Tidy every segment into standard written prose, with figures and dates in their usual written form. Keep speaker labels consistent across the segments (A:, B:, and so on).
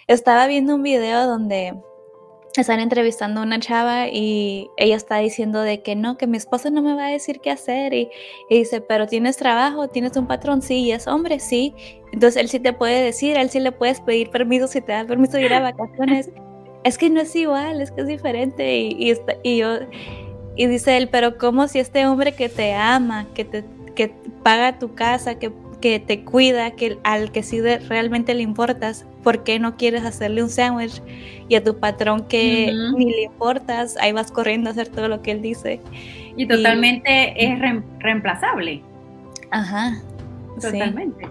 A: Estaba viendo un video donde están entrevistando a una chava y ella está diciendo de que no, que mi esposo no me va a decir qué hacer y dice, pero ¿tienes trabajo? ¿Tienes un patrón? Sí, y es hombre, sí. Entonces él sí te puede decir, a él sí le puedes pedir permiso si te da permiso de ir a vacaciones. Es que no es igual, es que es diferente y dice él, pero ¿cómo si este hombre que te ama, que paga tu casa, que te cuida, al que sí realmente le importas, ¿por qué no quieres hacerle un sándwich? Y a tu patrón que ni le importas, ahí vas corriendo a hacer todo lo que él dice.
B: Y totalmente es reemplazable.
A: Ajá, sí.
B: Totalmente.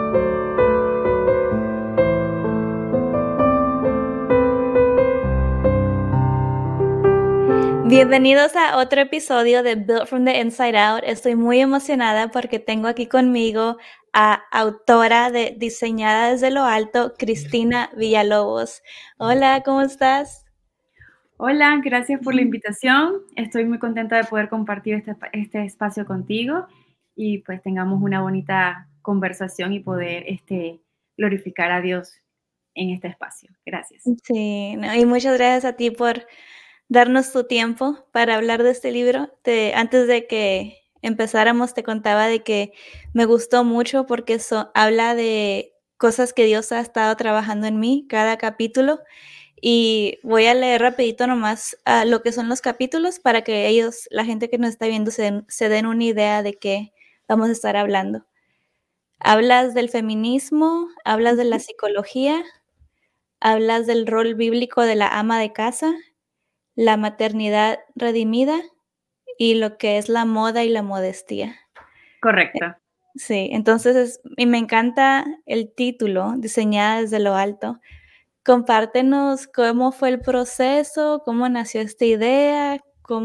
A: Bienvenidos a otro episodio de Built from the Inside Out. Estoy muy emocionada porque tengo aquí conmigo a autora de Diseñada desde lo Alto, Cristina Villalobos. Hola, ¿cómo estás?
B: Hola, gracias por la invitación. Estoy muy contenta de poder compartir este espacio contigo y pues tengamos una bonita conversación y poder glorificar a Dios en este espacio. Gracias.
A: Sí, no, y muchas gracias a ti por darnos tu tiempo para hablar de este libro. Antes de que empezáramos, te contaba de que me gustó mucho porque habla de cosas que Dios ha estado trabajando en mí, cada capítulo. Y voy a leer rapidito nomás lo que son los capítulos para que la gente que nos está viendo, se den una idea de qué vamos a estar hablando. Hablas del feminismo, hablas de la psicología, hablas del rol bíblico de la ama de casa, la maternidad redimida y lo que es la moda y la modestia.
B: Correcto.
A: Sí, entonces y me encanta el título, Diseñada desde lo alto. Compártenos cómo fue el proceso, cómo nació esta idea,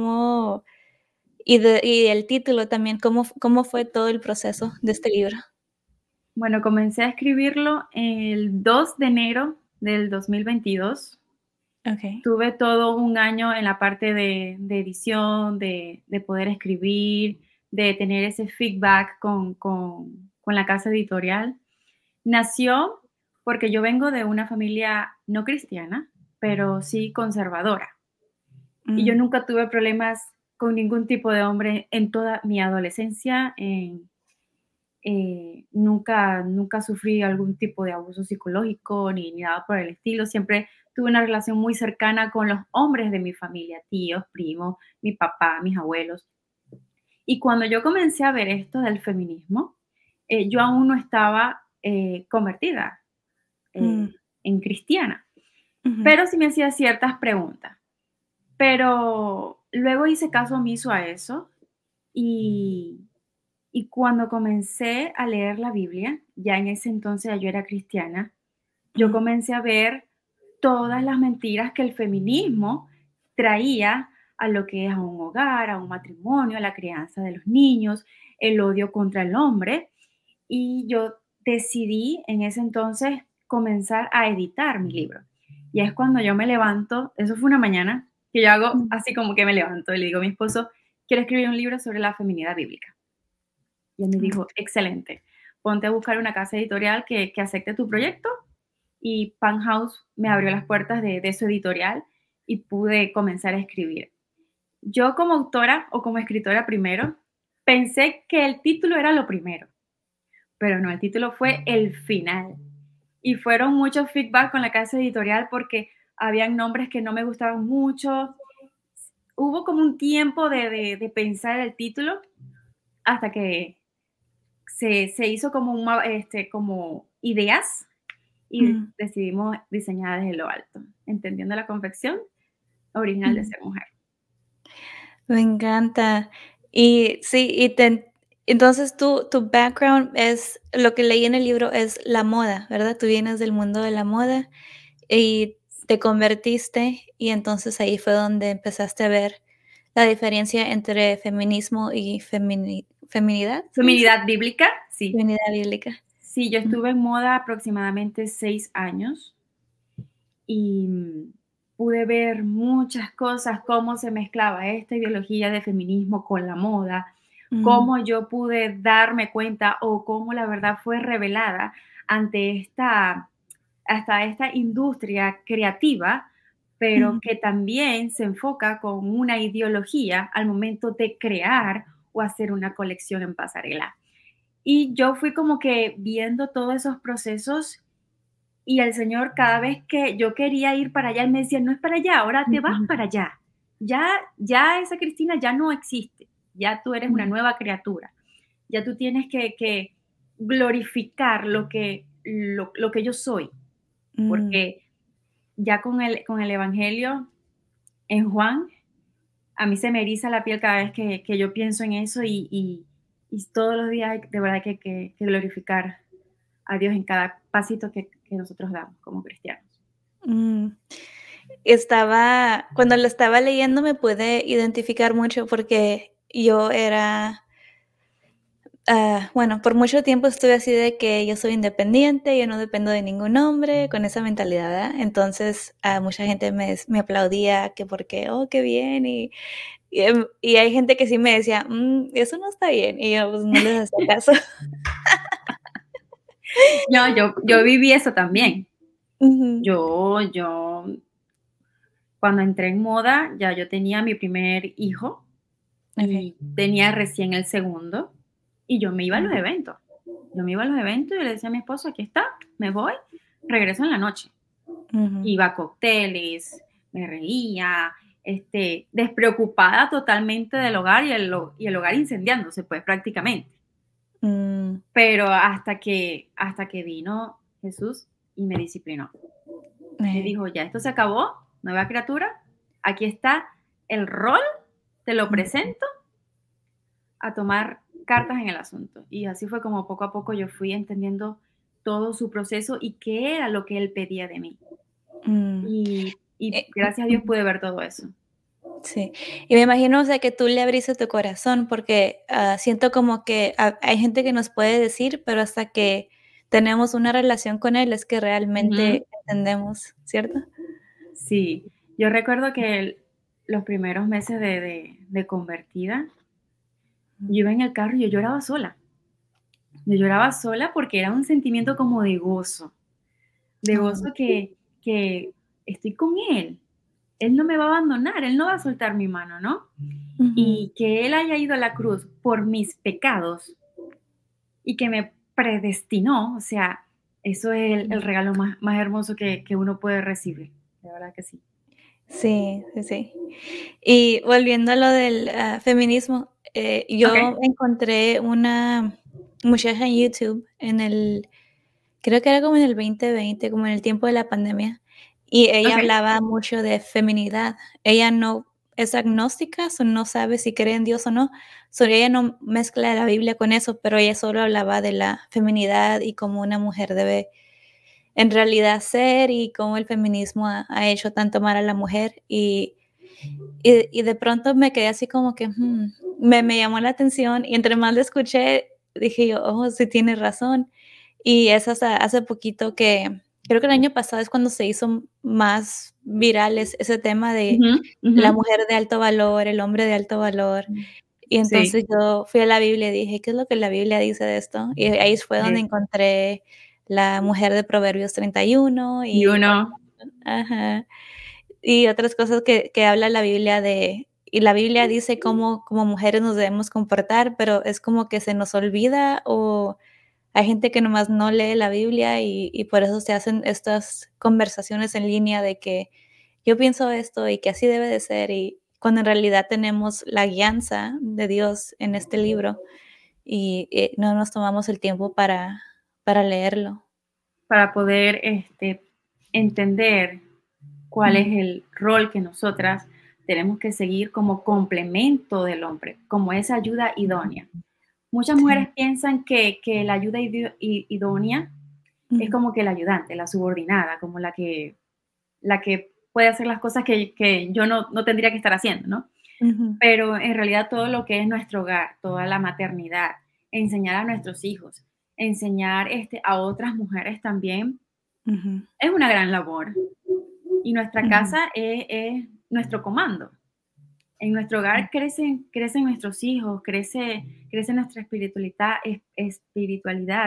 A: y el título también, cómo fue todo el proceso de este libro.
B: Bueno, comencé a escribirlo el 2 de enero del 2022.
A: Okey.
B: Tuve todo un año en la parte de edición, de poder escribir, de tener ese feedback con la casa editorial. Nació porque yo vengo de una familia no cristiana, pero sí conservadora. Y yo
A: Mm,
B: nunca tuve problemas con ningún tipo de hombre en toda mi adolescencia. Nunca sufrí algún tipo de abuso psicológico ni nada por el estilo. Siempre tuve una relación muy cercana con los hombres de mi familia, tíos, primos, mi papá, mis abuelos. Y cuando yo comencé a ver esto del feminismo, yo aún no estaba convertida
A: mm,
B: en cristiana,
A: ujú,
B: pero sí me hacía ciertas preguntas. Pero luego hice caso omiso a eso y y cuando comencé a leer la Biblia, ya en ese entonces ya yo era cristiana, yo
A: mm,
B: comencé a ver todas las mentiras que el feminismo traía a lo que es a un hogar, a un matrimonio, a la crianza de los niños, el odio contra el hombre. Y yo decidí en ese entonces comenzar a editar mi libro. Y es cuando yo me levanto, eso fue una mañana, que yo hago
A: mm,
B: así como que me levanto y le digo a mi esposo, quiero escribir un libro sobre la feminidad bíblica. Y él me
A: mm.
B: dijo, excelente, ponte a buscar una casa editorial que acepte tu proyecto. Y Pan House me abrió las puertas de su editorial y pude comenzar a escribir. Yo como autora o como escritora primero, pensé que el título era lo primero, pero no, el título fue el final. Y fueron muchos feedback con la casa editorial porque habían nombres que no me gustaban mucho. Hubo como un tiempo de pensar el título hasta que se hizo como, como ideas y
A: Mm,
B: decidimos diseñar desde lo alto, entendiendo la confección original de
A: mm.
B: ser mujer.
A: Me encanta. Y sí, entonces tu background es lo que leí en el libro es la moda, ¿verdad? Tú vienes del mundo de la moda y te convertiste, y entonces ahí fue donde empezaste a ver la diferencia entre feminismo y feminidad, ¿se dice?
B: Feminidad bíblica, sí.
A: Feminidad bíblica.
B: Sí, yo
A: Mm,
B: estuve en moda aproximadamente 6 años y pude ver muchas cosas, cómo se mezclaba esta ideología de feminismo con la moda,
A: mm,
B: cómo yo pude darme cuenta o cómo la verdad fue revelada ante hasta esta industria creativa, pero que también se enfoca con una ideología al momento de crear o hacer una colección en pasarela. Y yo fui como que viendo todos esos procesos y el Señor cada vez que yo quería ir para allá, Él me decía, no es para allá, ahora te vas para allá. Ya esa Cristina ya no existe, ya tú eres una nueva criatura, ya tú tienes que glorificar lo que yo soy, porque ya con el Evangelio en Juan, a mí se me eriza la piel cada vez que yo pienso en eso y todos los días de verdad que glorificar a Dios en cada pasito que nosotros damos como cristianos.
A: Mm. Cuando lo estaba leyendo me pude identificar mucho porque yo era, bueno, por mucho tiempo estuve así de que yo soy independiente, yo no dependo de ningún hombre, con esa mentalidad, ¿verdad? Entonces, mucha gente me aplaudía que porque, oh, qué bien, y hay gente que sí me decía: eso no está bien", y yo, pues, no les hacía caso.
B: No, yo viví eso también.
A: Ujú,
B: Yo cuando entré en moda, ya yo tenía mi primer hijo
A: okey.
B: y tenía recién el segundo, y yo me iba a los
A: Ujú,
B: eventos. Yo me iba a los eventos y le decía a mi esposo: "Aquí está, me voy, regreso en la noche".
A: ujú,
B: Iba a cócteles, me reía, despreocupada totalmente del hogar y el hogar incendiándose, pues, prácticamente.
A: mm,
B: Pero hasta que vino Jesús y me disciplinó. Me
A: eh,
B: dijo: "Ya esto se acabó, nueva criatura, aquí está el rol, te lo
A: mm,
B: presento, a tomar cartas en el asunto". Y así fue como poco a poco yo fui entendiendo todo su proceso y qué era lo que él pedía de mí.
A: mm,
B: Y
A: eh,
B: gracias a Dios pude ver todo eso.
A: sí, y me imagino, o sea, que tú le abriste tu corazón, porque, siento como que hay gente que nos puede decir, pero hasta que tenemos una relación con él es que
B: Ujú.
A: realmente entendemos, ¿cierto?
B: Sí, yo recuerdo que los primeros meses de convertida, yo iba en el carro y yo lloraba sola. Yo lloraba sola porque era un sentimiento como de
A: Mm,
B: gozo que estoy con él. Él no me va a abandonar, él no va a soltar mi mano, ¿no?
A: ujú,
B: Y que él haya ido a la cruz por mis pecados y que me predestinó, o sea, eso es el
A: mm.
B: regalo más hermoso que uno puede recibir. De verdad que sí.
A: Sí, sí, sí. Y volviendo a lo del, feminismo,
B: Okey,
A: yo encontré una muchacha en YouTube creo que era como en el 2020, como en el tiempo de la pandemia, y ella
B: okey,
A: hablaba mucho de feminidad. Ella no es agnóstica, no sabe si cree en Dios o no, ella no mezcla la Biblia con eso, pero ella solo hablaba de la feminidad y cómo una mujer debe en realidad ser y cómo el feminismo ha hecho tanto mal a la mujer. Y de pronto me quedé así como que, me llamó la atención, y entre más lo escuché, dije yo: "Oh, sí tiene razón". Y es hasta hace poquito que creo que el año pasado es cuando se hizo más viral ese tema de
B: ujú, ujú.
A: la mujer de alto valor, el hombre de alto valor. Y
B: Sí,
A: entonces yo fui a la Biblia y dije: "¿Qué es lo que la Biblia dice de esto?". Y ahí fue donde
B: eso.
A: encontré la mujer de Proverbios 31
B: Y
A: y
B: uno
A: ajá. Y otras cosas que habla la Biblia y la Biblia dice cómo como mujeres nos debemos comportar, pero es como que se nos olvida, o hay gente que nomás no lee la Biblia y por eso se hacen estas conversaciones en línea de que yo pienso esto y que así debe de ser, y cuando en realidad tenemos la guianza de Dios en este libro y no nos tomamos el tiempo para leerlo.
B: para poder, entender cuál es
A: Ujú.
B: el rol que nosotras tenemos que seguir como complemento del hombre, como esa ayuda idónea. Muchas
A: Sí.
B: mujeres piensan que la ayuda idónea es
A: Ujú,
B: como que la ayudante, la subordinada, como la que puede hacer las cosas que yo no tendría que estar haciendo, ¿no?
A: ujú,
B: Pero en realidad todo lo que es nuestro hogar, toda la maternidad, enseñar a nuestros hijos, enseñar, a otras mujeres también,
A: ujú,
B: es una gran labor. Y nuestra
A: ujú,
B: casa es nuestro comando. En nuestro hogar crecen nuestros hijos, crece nuestra espiritualidad, espiritualidad.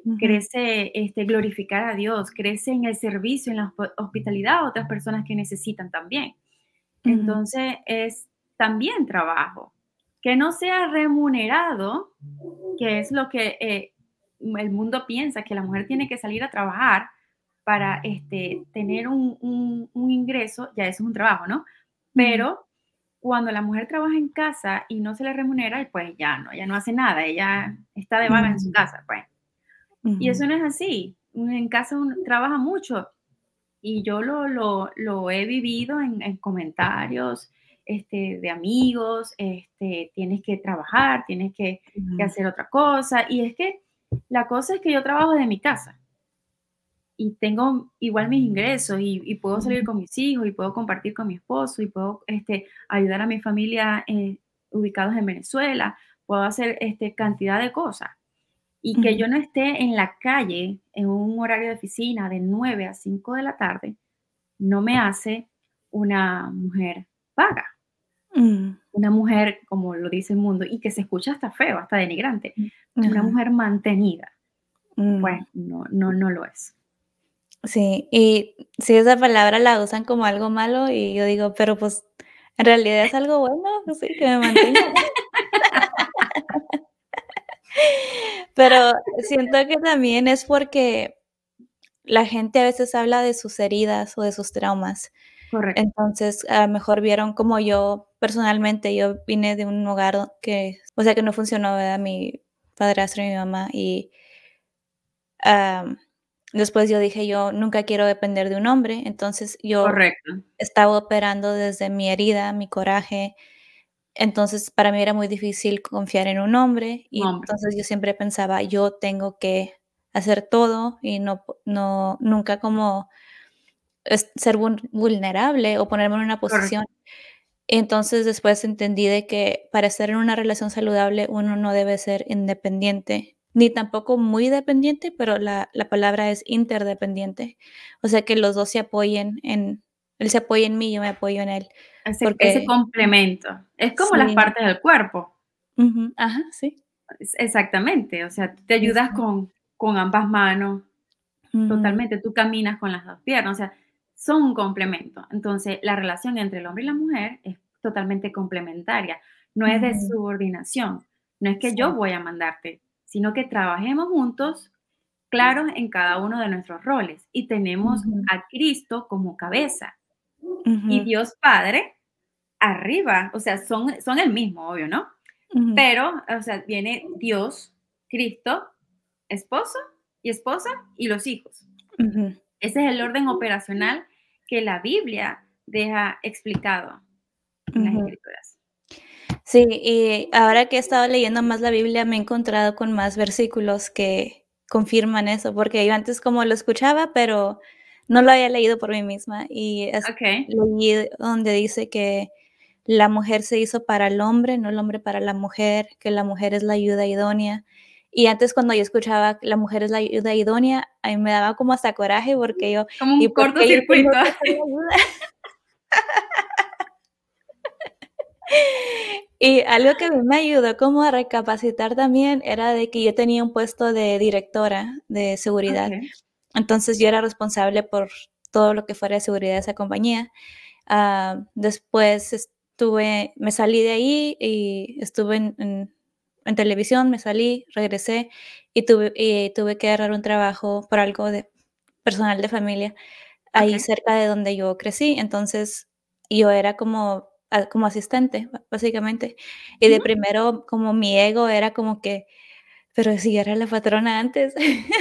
A: Ujú,
B: crece glorificar a Dios, crece en el servicio, en la hospitalidad a otras personas que necesitan también.
A: ujú,
B: Entonces es también trabajo, que no sea remunerado, que es lo que el mundo piensa, que la mujer tiene que salir a trabajar para tener un ingreso, ya eso es un trabajo, ¿no?
A: ujú,
B: Pero cuando la mujer trabaja en casa y no se le remunera, pues ya no, ella no hace nada, ella está de vaga en su
A: ujú,
B: casa, pues. Y
A: ujú,
B: eso no es así. En casa uno trabaja mucho y yo lo he vivido en comentarios de amigos, tienes que trabajar, tienes que
A: ujú,
B: hacer otra cosa. Y es que la cosa es que yo trabajo de mi casa y tengo igual mis ingresos y puedo salir
A: ujú,
B: con mis hijos y puedo compartir con mi esposo y puedo ayudar a mi familia ubicados en Venezuela, puedo hacer cantidad de cosas. Y que
A: ujú,
B: yo no esté en la calle en un horario de oficina de 9 a 5 de la tarde, no me hace una mujer vaga,
A: ujú,
B: una mujer, como lo dice el mundo, y que se escucha hasta feo, hasta denigrante, una
A: ajá,
B: mujer mantenida, pues
A: mm.
B: no lo es.
A: Sí, y sí, esa palabra la usan como algo malo, y yo digo, pero, pues, en realidad es algo bueno, pues sí, que me mantenga. Pero siento que también es porque la gente a veces habla de sus heridas o de sus traumas.
B: Correcto,
A: Entonces, a lo mejor vieron como yo personalmente, yo vine de un hogar que, o sea, que no funcionó, ¿verdad? Mi padrastro y mi mamá, y, am, después yo dije: "Yo nunca quiero depender de un hombre". Entonces, yo
B: correcto,
A: estaba operando desde mi herida, mi coraje. Entonces, para mí era muy difícil confiar en un hombre,
B: un
A: y
B: hombre,
A: entonces yo siempre pensaba: "Yo tengo que hacer todo", y no nunca como ser vulnerable o ponerme en una
B: correcto,
A: posición. Entonces, después entendí de que para estar en una relación saludable uno no debe ser independiente, ni tampoco muy dependiente, pero la palabra es interdependiente. O sea, que los 2 se apoyen en él se apoya en mí, yo me apoyo en él,
B: ese
A: porque
B: complemento. Es como las
A: sí,
B: partes del cuerpo.
A: ujú, ajá, sí,
B: Exactamente, o sea, te
A: sí,
B: ayudas
A: sí,
B: con ambas manos.
A: ujú,
B: Totalmente, tú caminas con las 2 piernas, o sea, son un complemento. Entonces, la relación entre el hombre y la mujer es totalmente complementaria, no es de
A: ujú,
B: subordinación, no es que yo
A: sí,
B: voy a mandarte, sino que trabajemos juntos, claros en cada uno de nuestros roles, y tenemos
A: ujú,
B: a Cristo como cabeza, y
A: ujú,
B: Dios Padre arriba, o sea, son el mismo, obvio, ¿no?
A: ujú,
B: Pero, o sea, viene Dios, Cristo, esposo y esposa, y los hijos.
A: ujú,
B: Ese es el orden operacional que la Biblia deja explicado en las
A: ujú.
B: Escrituras.
A: Sí, y ahora que he estado leyendo más la Biblia, me he encontrado con más versículos que confirman eso, porque yo antes como lo escuchaba, pero no lo había leído por mí misma, y
B: Okey,
A: leí donde dice que la mujer se hizo para el hombre, no el hombre para la mujer, que la mujer es la ayuda idónea. Y antes cuando yo escuchaba que la mujer es la ayuda idónea, a mí me daba como hasta coraje, porque yo,
B: como
A: ¿y
B: un
A: por qué yo tengo
B: cortocircuito.
A: que ser la ayuda? Y algo que a mí me ayudó como a recapacitar también era de que yo tenía un puesto de directora de seguridad.
B: Okey,
A: Entonces, yo era responsable por todo lo que fuera de seguridad de esa compañía. Después me salí de ahí y estuve en televisión, me salí, regresé y tuve que agarrar un trabajo por algo de personal de familia ahí
B: okey.
A: cerca de donde yo crecí. Entonces, yo era como asistente, básicamente. Y de
B: Ujú.
A: primero, como mi ego era como que, pero si yo era la patrona antes.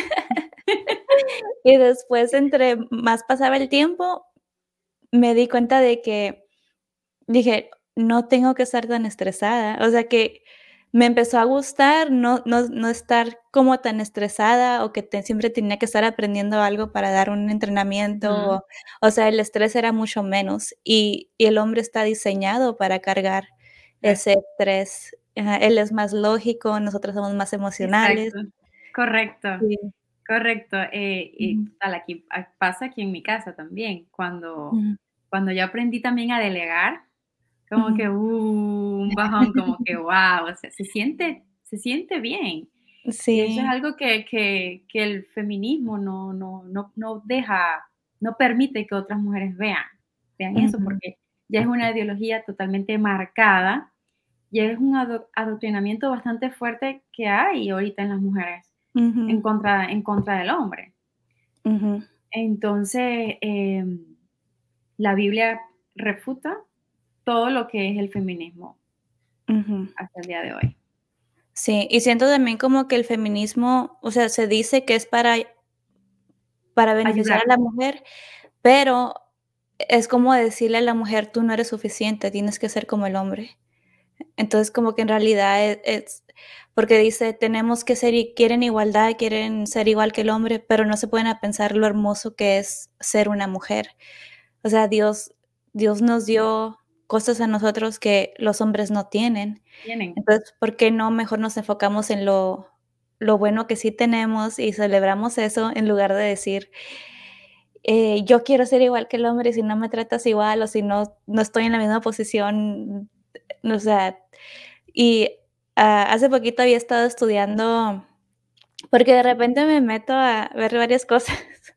A: Y después, entre más pasaba el tiempo, me di cuenta de que dije: "No tengo que estar tan estresada", o sea, que me empezó a gustar no estar como tan estresada, o que siempre tenía que estar aprendiendo algo para dar un entrenamiento,
B: Ujú.
A: o sea, el estrés era mucho menos, y el hombre está diseñado para cargar
B: Eh,
A: ese estrés. Ajá, él es más lógico, nosotros somos más emocionales.
B: exacto. Correcto,
A: Sí.
B: correcto. Y
A: Ujú,
B: total, aquí pasa aquí en mi casa también.
A: ujú,
B: Cuando yo aprendí también a delegar, como
A: ujú,
B: que, un bajón, como que, guau, o sea, se siente bien. Y eso es
A: Sí.
B: algo que el feminismo no deja, no permite que otras mujeres vean eso,
A: Ujú,
B: porque ya es una ideología totalmente marcada y es un adoctrinamiento bastante fuerte que hay ahorita en las mujeres
A: ujú,
B: en contra del hombre.
A: ujú,
B: Entonces, la Biblia refuta todo lo que es el feminismo
A: ujú.
B: hasta el día de hoy.
A: Sí, y siento también como que el feminismo, o sea, se dice que es para beneficiar
B: Ayudar.
A: a la mujer, pero es como decirle a la mujer: "Tú no eres suficiente, tienes que ser como el hombre". Entonces, como que en realidad es porque dice: "Tenemos que ser y quieren igualdad, quieren ser igual que el hombre", pero no se pueden a pensar lo hermoso que es ser una mujer. O sea, Dios nos dio cosas a nosotros que los hombres no tienen.
B: Tienen.
A: Entonces, ¿por qué no mejor nos enfocamos en lo bueno que sí tenemos y celebramos eso en lugar de decir, yo quiero ser igual que el hombre, y si no me tratas igual o si no estoy en la misma posición, o sea, y, hace poquito había estado estudiando porque de repente me meto a ver varias cosas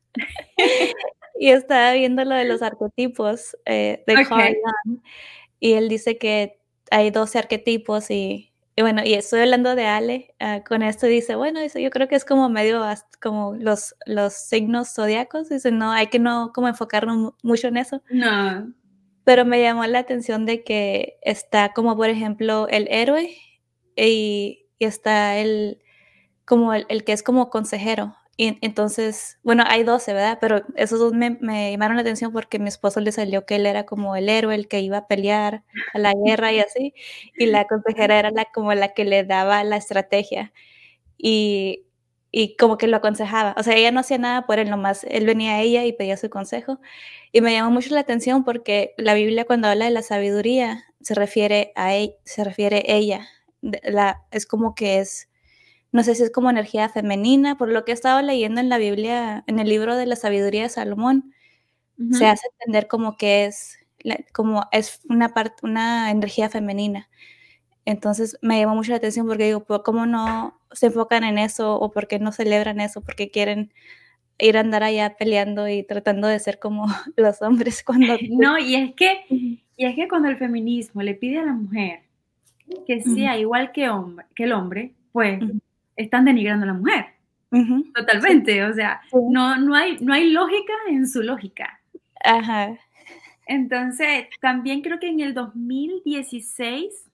A: y estaba viendo lo de los arquetipos, de Carl
B: Okey.
A: Jung. Y él dice que hay 12 arquetipos y bueno, y estoy hablando de Ale, con esto dice, bueno, dice, yo creo que es como medio como los signos zodiacos, dice, no, hay que no como enfocarnos mucho en eso,
B: No.
A: pero me llamó la atención de que está como, por ejemplo, el héroe y está como el que es como consejero. Y entonces, bueno, hay 12, ¿verdad? Pero esos 2 me llamaron la atención porque a mi esposo le salió que él era como el héroe, el que iba a pelear a la guerra y así, y la consejera era como la que le daba la estrategia y y como que lo aconsejaba. O sea, ella no hacía nada por él, nomás él venía a ella y pedía su consejo. Y me llamó mucho la atención porque la Biblia cuando habla de la sabiduría se refiere ella, es como que es no sé si es como energía femenina, por lo que he estado leyendo en la Biblia, en el libro de la sabiduría de Salomón, se
B: Ujú.
A: hace entender como que es como es una energía femenina. Entonces, me llamó mucho la atención porque digo, pues, ¿cómo no se enfocan en eso o por qué no celebran eso? Porque quieren ir a andar allá peleando y tratando de ser como los hombres cuando
B: No,
A: ujú,
B: y es que cuando el feminismo le pide a la mujer que
A: ujú,
B: sea igual que el hombre, pues,
A: ujú,
B: están denigrando a la mujer,
A: ujú, sí,
B: totalmente, o sea,
A: sí,
B: no hay lógica en su lógica.
A: ajá,
B: Entonces, también creo que en el 2016,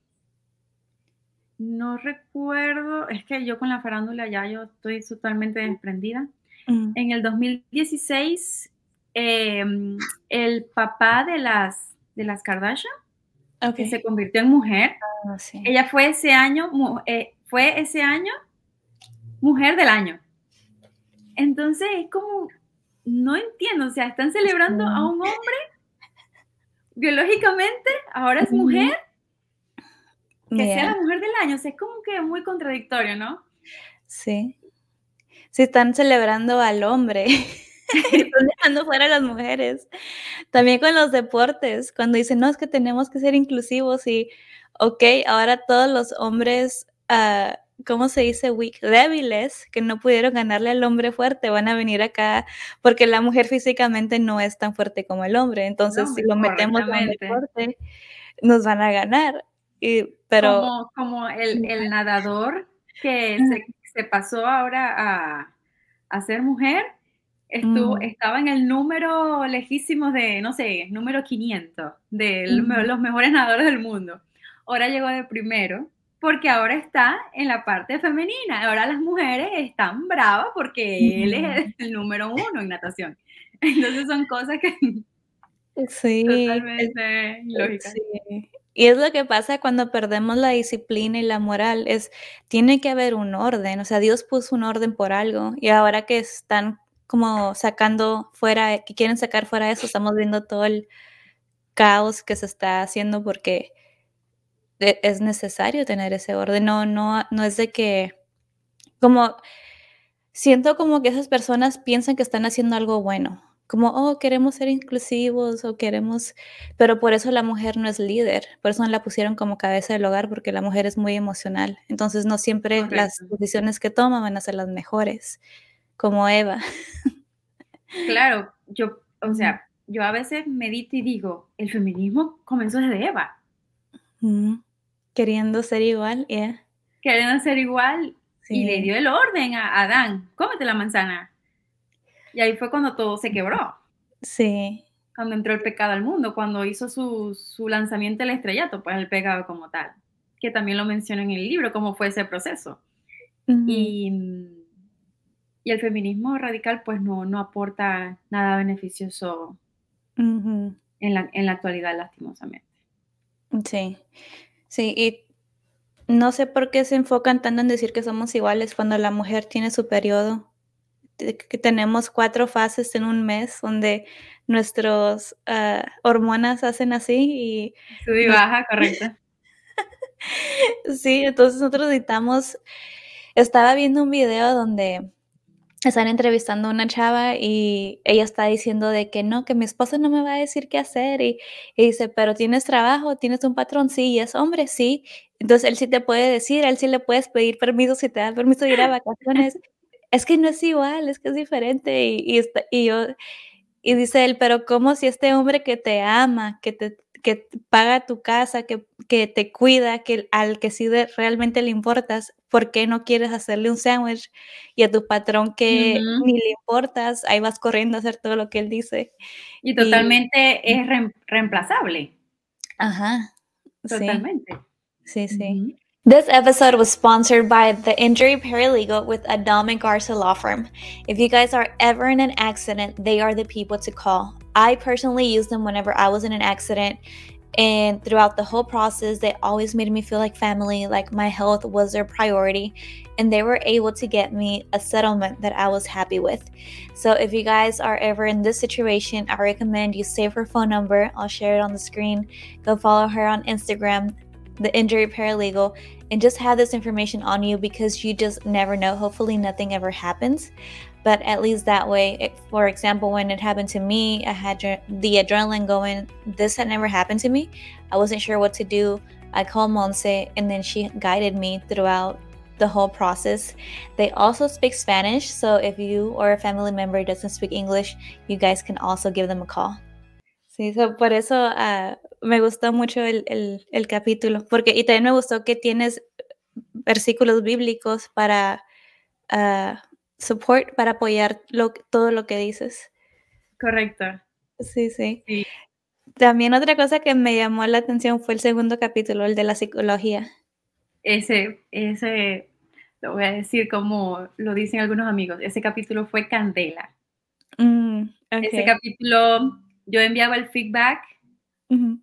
B: no recuerdo, es que yo con la farándula ya yo estoy totalmente desprendida.
A: ujú,
B: En el 2016, el papá de las Kardashian, que se
A: okey,
B: convirtió en mujer,
A: ah, sí,
B: ella fue ese año mujer del año. Entonces, es como, no entiendo, o sea, están celebrando a
A: sí,
B: un hombre biológicamente, ahora es mujer,
A: ujú.
B: que sea
A: Ya,
B: la mujer del año, o sea, es como que muy contradictorio, ¿no?
A: sí. Sí están celebrando al hombre, están dejando fuera a las mujeres. También con los deportes, cuando dicen: "No, es que tenemos que ser inclusivos", y okey, ahora todos los hombres, ¿cómo se dice? Weak, débiles, que no pudieron ganarle al hombre fuerte, van a venir acá, porque la mujer físicamente no es tan fuerte como el hombre.
B: El
A: Entonces, si
B: hombre,
A: lo metemos a un
B: correctamente.
A: deporte, nos van a ganar. Pero
B: Como el
A: ajá,
B: nadador que se pasó ahora a ser mujer,
A: ujú,
B: estaba en el número lejísimos de, no sé, número 500 de
A: ujú,
B: los mejores nadadores del mundo. Ahora llegó de primero, porque ahora está en la parte femenina. Ahora las mujeres están bravas porque él es
A: ujú.
B: el número uno en natación. Entonces son cosas que
A: Sí,
B: totalmente ilógicas.
A: sí. Y es lo que pasa cuando perdemos la disciplina y la moral, tiene que haber un orden, o sea, Dios puso un orden por algo, y ahora que están como sacando fuera, que quieren sacar fuera eso, estamos viendo todo el caos que se está haciendo porque es necesario tener ese orden, no es de que como siento como que esas personas piensan que están haciendo algo bueno, como, oh, queremos ser inclusivos o queremos, pero por eso la mujer no es líder, por eso no la pusieron como cabeza del hogar, porque la mujer es muy emocional. Entonces, no siempre las
B: correcto.
A: decisiones que toma van a ser las mejores, como Eva.
B: Claro, yo, o
A: Ujú,
B: sea, yo a veces medito y digo, el feminismo comenzó desde Eva,
A: ujú. Queriendo ser igual, yeah,
B: queriendo ser igual y le
A: sí,
B: dio el orden a Adán, cómete la manzana. Y ahí fue cuando todo se quebró,
A: sí,
B: cuando entró el pecado al mundo, cuando hizo su lanzamiento al estrellato, pues el pecado como tal, que también lo menciona en el libro, cómo fue ese proceso.
A: ujú,
B: Y, y el feminismo radical pues no aporta nada beneficioso
A: ujú,
B: en la actualidad, lastimosamente.
A: sí, sí, y no sé por qué se enfocan tanto en decir que somos iguales cuando la mujer tiene su periodo. Que tenemos 4 fases en un mes donde nuestros, hormonas hacen así y
B: Sube y
A: nos
B: baja, correcto.
A: sí, entonces nosotros necesitamos estaba viendo un video donde están entrevistando a una chava y ella está diciendo de que no, que mi esposo no me va a decir qué hacer y dice: "¿Pero tienes trabajo? ¿Tienes un patrón?". "Sí". "¿Y es hombre?". "Sí". Entonces él sí te puede decir, a él sí le puedes pedir permiso si te da permiso de ir a vacaciones. Es que no es igual, es que es diferente y yo y dice él: "Pero, ¿cómo si este hombre que te ama, que paga tu casa, que te cuida, que al que sí de realmente le importas, por qué no quieres hacerle un sándwich? Y a tu patrón que
B: Ujú.
A: ni le importas, ahí vas corriendo a hacer todo lo que él dice".
B: Y
A: Y
B: totalmente es reemplazable,
A: ajá, sí.
B: totalmente.
A: Sí, sí.
B: Ujú.
A: This episode was sponsored by the Injury Paralegal with Adam and Garza Law Firm. If you guys are ever in an accident, they are the people to call. I personally used them whenever I was in an accident, and throughout the whole process, they always made me feel like family, like my health was their priority, and they were able to get me a settlement that I was happy with. So, if you guys are ever in this situation, I recommend you save her phone number. I'll share it on the screen. Go follow her on Instagram, the injury paralegal, and just have this information on you because you just never know. Hopefully, nothing ever happens, but at least that way, for example, when it happened to me, I had the adrenaline going. This had never happened to me. I wasn't sure what to do. I called Monse, and then she guided me throughout the whole process. They also speak Spanish, so if you or a family member doesn't speak English, you guys can also give them a call. Sí, por eso, me gustó mucho el capítulo, porque y también me gustó que tienes versículos bíblicos para, ah, support, para apoyar todo lo que dices.
B: Correcto.
A: Sí, sí.
B: Sí,
A: También otra cosa que me llamó la atención fue el segundo capítulo, el de la psicología.
B: ese, lo voy a decir como lo dicen algunos amigos, ese capítulo fue candela. Ese
A: Okey.
B: capítulo, yo enviaba el feedback
A: Ujú.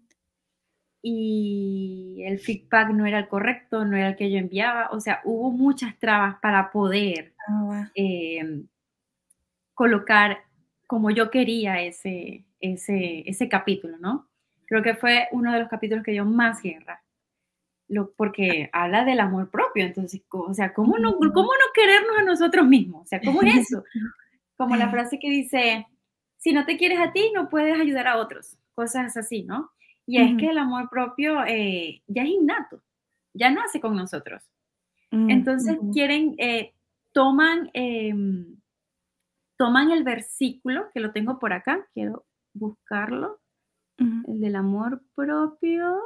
B: y el feedback no era el correcto, no era el que yo enviaba, o sea, hubo muchas trabas para poder,
A: Ah, guau.
B: eh, colocar como yo quería ese capítulo, ¿no? Creo que fue uno de los capítulos que dio más guerra, porque habla del amor propio, entonces, o sea,
A: Ujú.
B: ¿cómo no querernos a nosotros mismos? O sea, ¿cómo es eso? Como la
A: Sí.
B: frase que dice, si no te quieres a ti, no puedes ayudar a otros, cosas así, ¿no? Y es
A: Ujú.
B: que el amor propio ya es innato, ya nace con nosotros. Entonces
A: Ujú.
B: quieren, toman, toman el versículo, que lo tengo por acá, quiero buscarlo,
A: Ujú.
B: el del amor propio,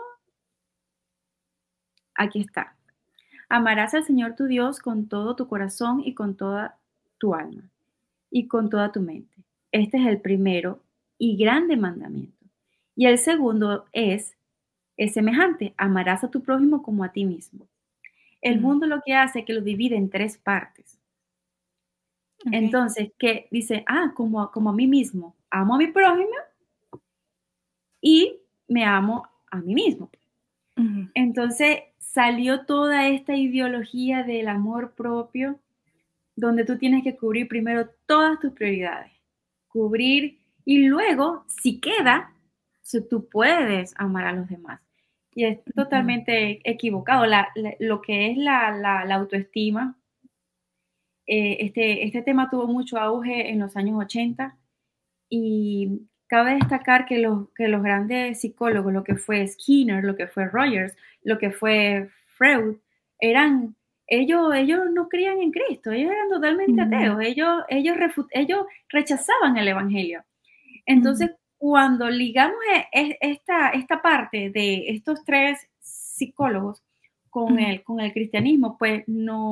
B: aquí está. Amarás al Señor tu Dios con todo tu corazón y con toda tu alma y con toda tu mente. Este es el primero y grande mandamiento. Y el segundo es semejante, amarás a tu prójimo como a ti mismo. El
A: Mm,
B: mundo lo que hace es que lo divide en tres partes.
A: okey.
B: Entonces, que dice, como a mí mismo, amo a mi prójimo y me amo a mí mismo.
A: Ujú.
B: Entonces salió toda esta ideología del amor propio, donde tú tienes que cubrir primero todas tus prioridades, cubrir y luego, si queda, si tú puedes amar a los demás. Y es
A: Ujú.
B: totalmente equivocado. Lo que es la autoestima, este tema tuvo mucho auge en los años 80 Y cabe destacar que los grandes psicólogos, lo que fue Skinner, lo que fue Rogers, lo que fue Freud, eran ellos no creían en Cristo, ellos eran totalmente
A: Ujú,
B: ateos, ellos rechazaban el evangelio.
A: ujú,
B: Entonces, cuando ligamos esta parte de estos 3 psicólogos
A: ujú,
B: con el cristianismo, pues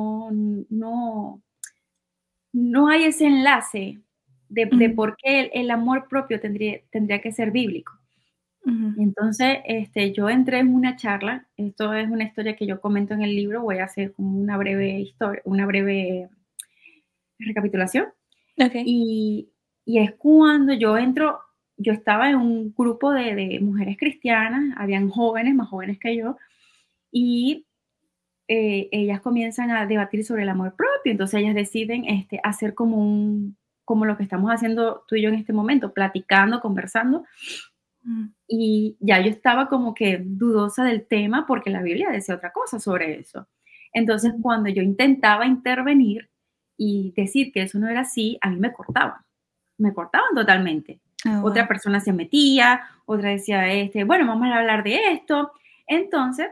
B: no hay ese enlace de
A: ujú,
B: por qué el amor propio tendría que ser bíblico.
A: ujú.
B: Entonces, yo entré en una charla, esto es una historia que yo comento en el libro, voy a hacer como una breve recapitulación.
A: Okey.
B: Y y es cuando yo estaba en un grupo de mujeres cristianas, habían jóvenes, más jóvenes que yo, y, ellas comienzan a debatir sobre el amor propio. Entonces, ellas deciden, hacer como lo que estamos haciendo tú y yo en este momento, platicando, conversando,
A: Ujú,
B: y ya yo estaba como que dudosa del tema, porque la Biblia decía otra cosa sobre eso. Entonces,
A: ujú.
B: cuando yo intentaba intervenir y decir que eso no era así, a mí me cortaban totalmente.
A: Oh,
B: Otra
A: wow.
B: persona se metía, otra decía, bueno, vamos a hablar de esto. Entonces,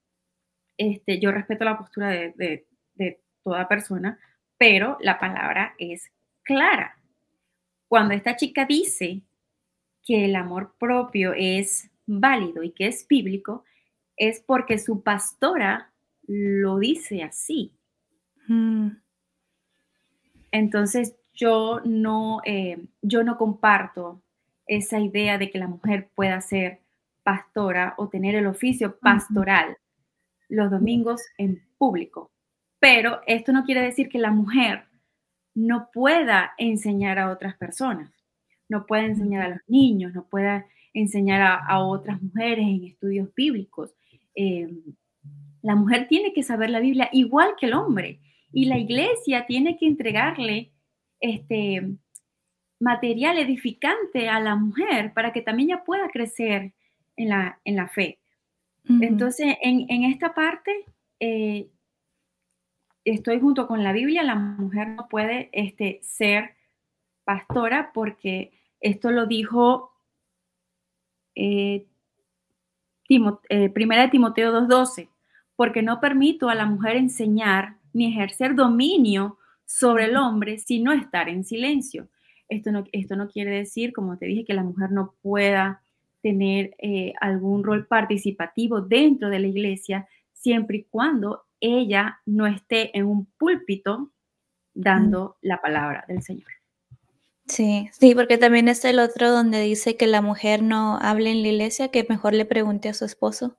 B: yo respeto la postura de toda persona, pero la palabra es clara. Cuando esta chica dice que el amor propio es válido y que es bíblico, es porque su pastora lo dice así.
A: Mm,
B: Entonces, yo no comparto esa idea de que la mujer pueda ser pastora o tener el oficio
A: ujú,
B: pastoral los domingos en público. Pero esto no quiere decir que la mujer no pueda enseñar a otras personas, no pueda enseñar
A: ujú,
B: a los niños, no pueda enseñar a otras mujeres en estudios bíblicos. Eh, la mujer tiene que saber la Biblia igual que el hombre, y la iglesia tiene que entregarle este material edificante a la mujer para que también ella pueda crecer en la fe.
A: ujú.
B: Entonces, en esta parte, eh, estoy junto con la Biblia, la mujer no puede ser pastora porque esto lo dijo eh, Primera de Timoteo 2:12, porque no permito a la mujer enseñar ni ejercer dominio sobre el
A: Ujú,
B: hombre, sino estar en silencio. Esto no quiere decir, como te dije, que la mujer no pueda tener algún rol participativo dentro de la iglesia, siempre y cuando ella no esté en un púlpito
A: mm.
B: dando la palabra del Señor.
A: Sí, sí, porque también está el otro donde dice que la mujer no hable en la iglesia, que mejor le pregunte a su esposo.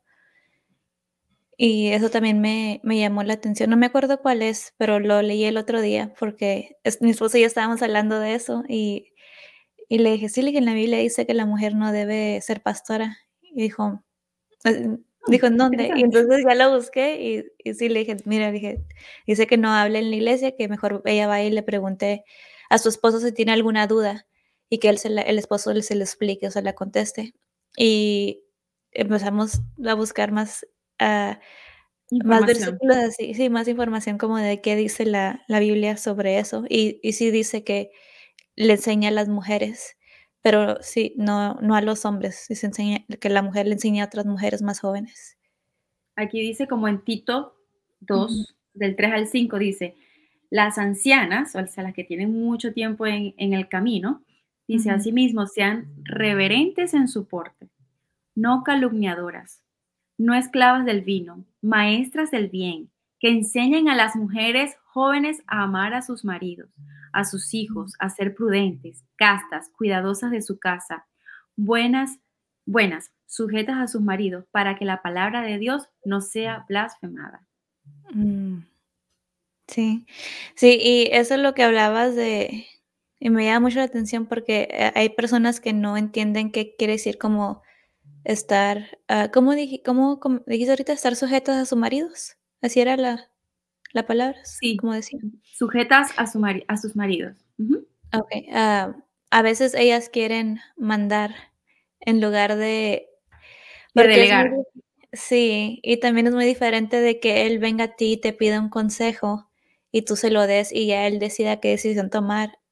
A: Y eso también me llamó la atención. No me acuerdo cuál es, pero lo leí el otro día porque mi esposo y yo estábamos hablando de eso y le dije, sí, le dije, en la Biblia dice que la mujer no debe ser pastora. Y dijo, ¿en dónde? Y
B: Interesante.
A: entonces ya lo busqué y sí le dije, mira, dije, dice que no hable en la iglesia, que mejor ella va y le pregunte a su esposo si tiene alguna duda y que el esposo se le explique, o sea, la conteste. Y empezamos a buscar ah, más
B: Información.
A: versículos así, sí, más información como de qué dice la Biblia sobre eso. Y sí dice que le enseña a las mujeres, pero sí, no a los hombres, sí se enseña que la mujer le enseña a otras mujeres más jóvenes.
B: Aquí dice como en Tito
A: Ujú,
B: 2 del 3 al 5 dice, las ancianas, o sea, las que tienen mucho tiempo en el camino, dice
A: ujú,
B: asimismo, sean reverentes en su porte, no calumniadoras, no esclavas del vino, maestras del bien, que enseñen a las mujeres jóvenes a amar a sus maridos, a sus
A: ujú.
B: hijos, a ser prudentes, castas, cuidadosas de su casa, buenas, buenas, sujetas a sus maridos, para que la palabra de Dios no sea blasfemada.
A: Mm, sí, sí, y eso es lo que hablabas de y me llama mucho la atención porque, hay personas que no entienden qué quiere decir como estar, ¿cómo dijiste ahorita? ¿Estar sujetos a sus maridos? ¿Así era la palabra?
B: Sí,
A: ¿Cómo decía?
B: sujetas a sus maridos. Ujú.
A: Okey, a veces ellas quieren mandar en lugar de
B: De
A: porque es muy
B: delegar.
A: sí, y también es muy diferente de que él venga a ti y te pida un consejo y tú se lo des y ya él decida qué decisión tomar,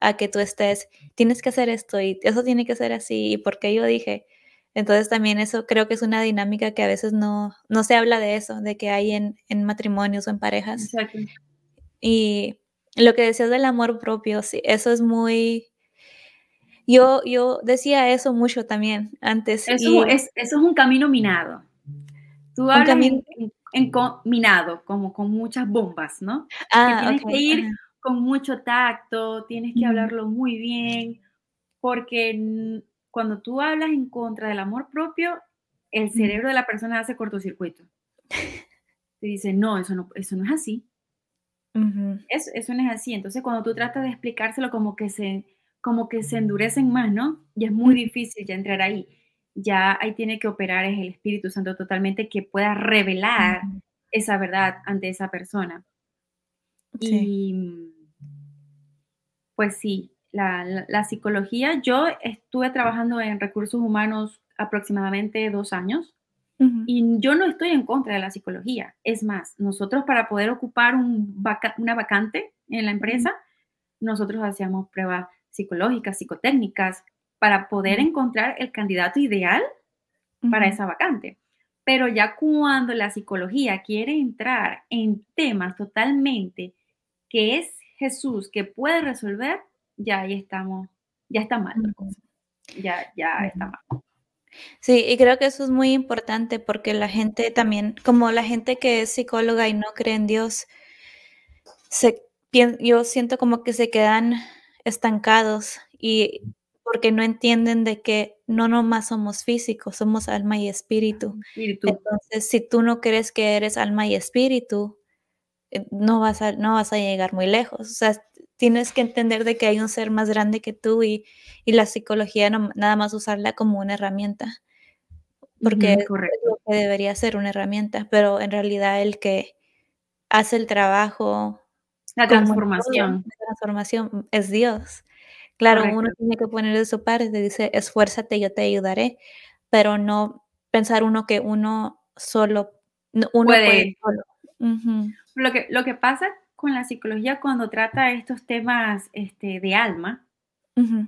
A: a que tú estés, tienes que hacer esto y eso tiene que ser así, y porque yo dije. Entonces también eso creo que es una dinámica que a veces no se habla de eso, de que hay en matrimonios o en parejas.
B: Exacto.
A: Y lo que decías del amor propio, sí, eso es muy yo decía eso mucho también antes y
B: Eso es un camino minado. Tú
A: un
B: hablas
A: camino
B: minado, como con muchas bombas, ¿no? Que tienes que
A: okey,
B: ir
A: ajá,
B: con mucho tacto, tienes que
A: ujú,
B: hablarlo muy bien, porque cuando tú hablas en contra del amor propio, el
A: mm,
B: cerebro de la persona hace cortocircuito. Te dice, no, eso no es así.
A: ujú,
B: Eso no es así. Entonces, cuando tú tratas de explicárselo, como que se endurecen más, ¿no? Y es muy
A: mm,
B: difícil ya entrar ahí. Ya ahí tiene que operar es el Espíritu Santo totalmente que pueda revelar
A: ujú,
B: esa verdad ante esa persona.
A: sí,
B: Y pues sí, la psicología, yo estuve trabajando en recursos humanos aproximadamente 2 años.
A: ujú,
B: Y yo no estoy en contra de la psicología. Es más, nosotros para poder ocupar una vacante en la
A: ujú,
B: empresa, nosotros hacíamos pruebas psicológicas, psicotécnicas, para poder
A: ujú,
B: encontrar el candidato ideal para
A: ujú,
B: esa vacante. Pero ya cuando la psicología quiere entrar en temas totalmente que es Jesús que puede resolver, ya ahí estamos, ya está mal la
A: ujú,
B: cosa. Ya está
A: sí.
B: mal.
A: Sí, y creo que eso es muy importante porque la gente también, como la gente que es psicóloga y no cree en Dios, yo siento como que se quedan estancados y porque no entienden de que no nomás somos físicos, somos alma y espíritu.
B: Espíritu.
A: Entonces, si tú no crees que eres alma y espíritu, no vas a llegar muy lejos. O sea, tienes que entender de que hay un ser más grande que tú y la psicología nada más usarla como una herramienta, porque
B: Ujú,
A: es
B: correcto.
A: lo que debería ser una herramienta, pero en realidad el que hace el trabajo
B: La
A: como en todo,
B: transformación,
A: de transformación, es Dios. Claro, uno
B: correcto.
A: tiene que poner de su parte, dice: "Esfuérzate, yo te ayudaré", pero no pensar uno que uno puede
B: Puede.
A: solo. Ujú,
B: Lo que pasa con la psicología cuando trata estos temas, de alma,
A: ujú,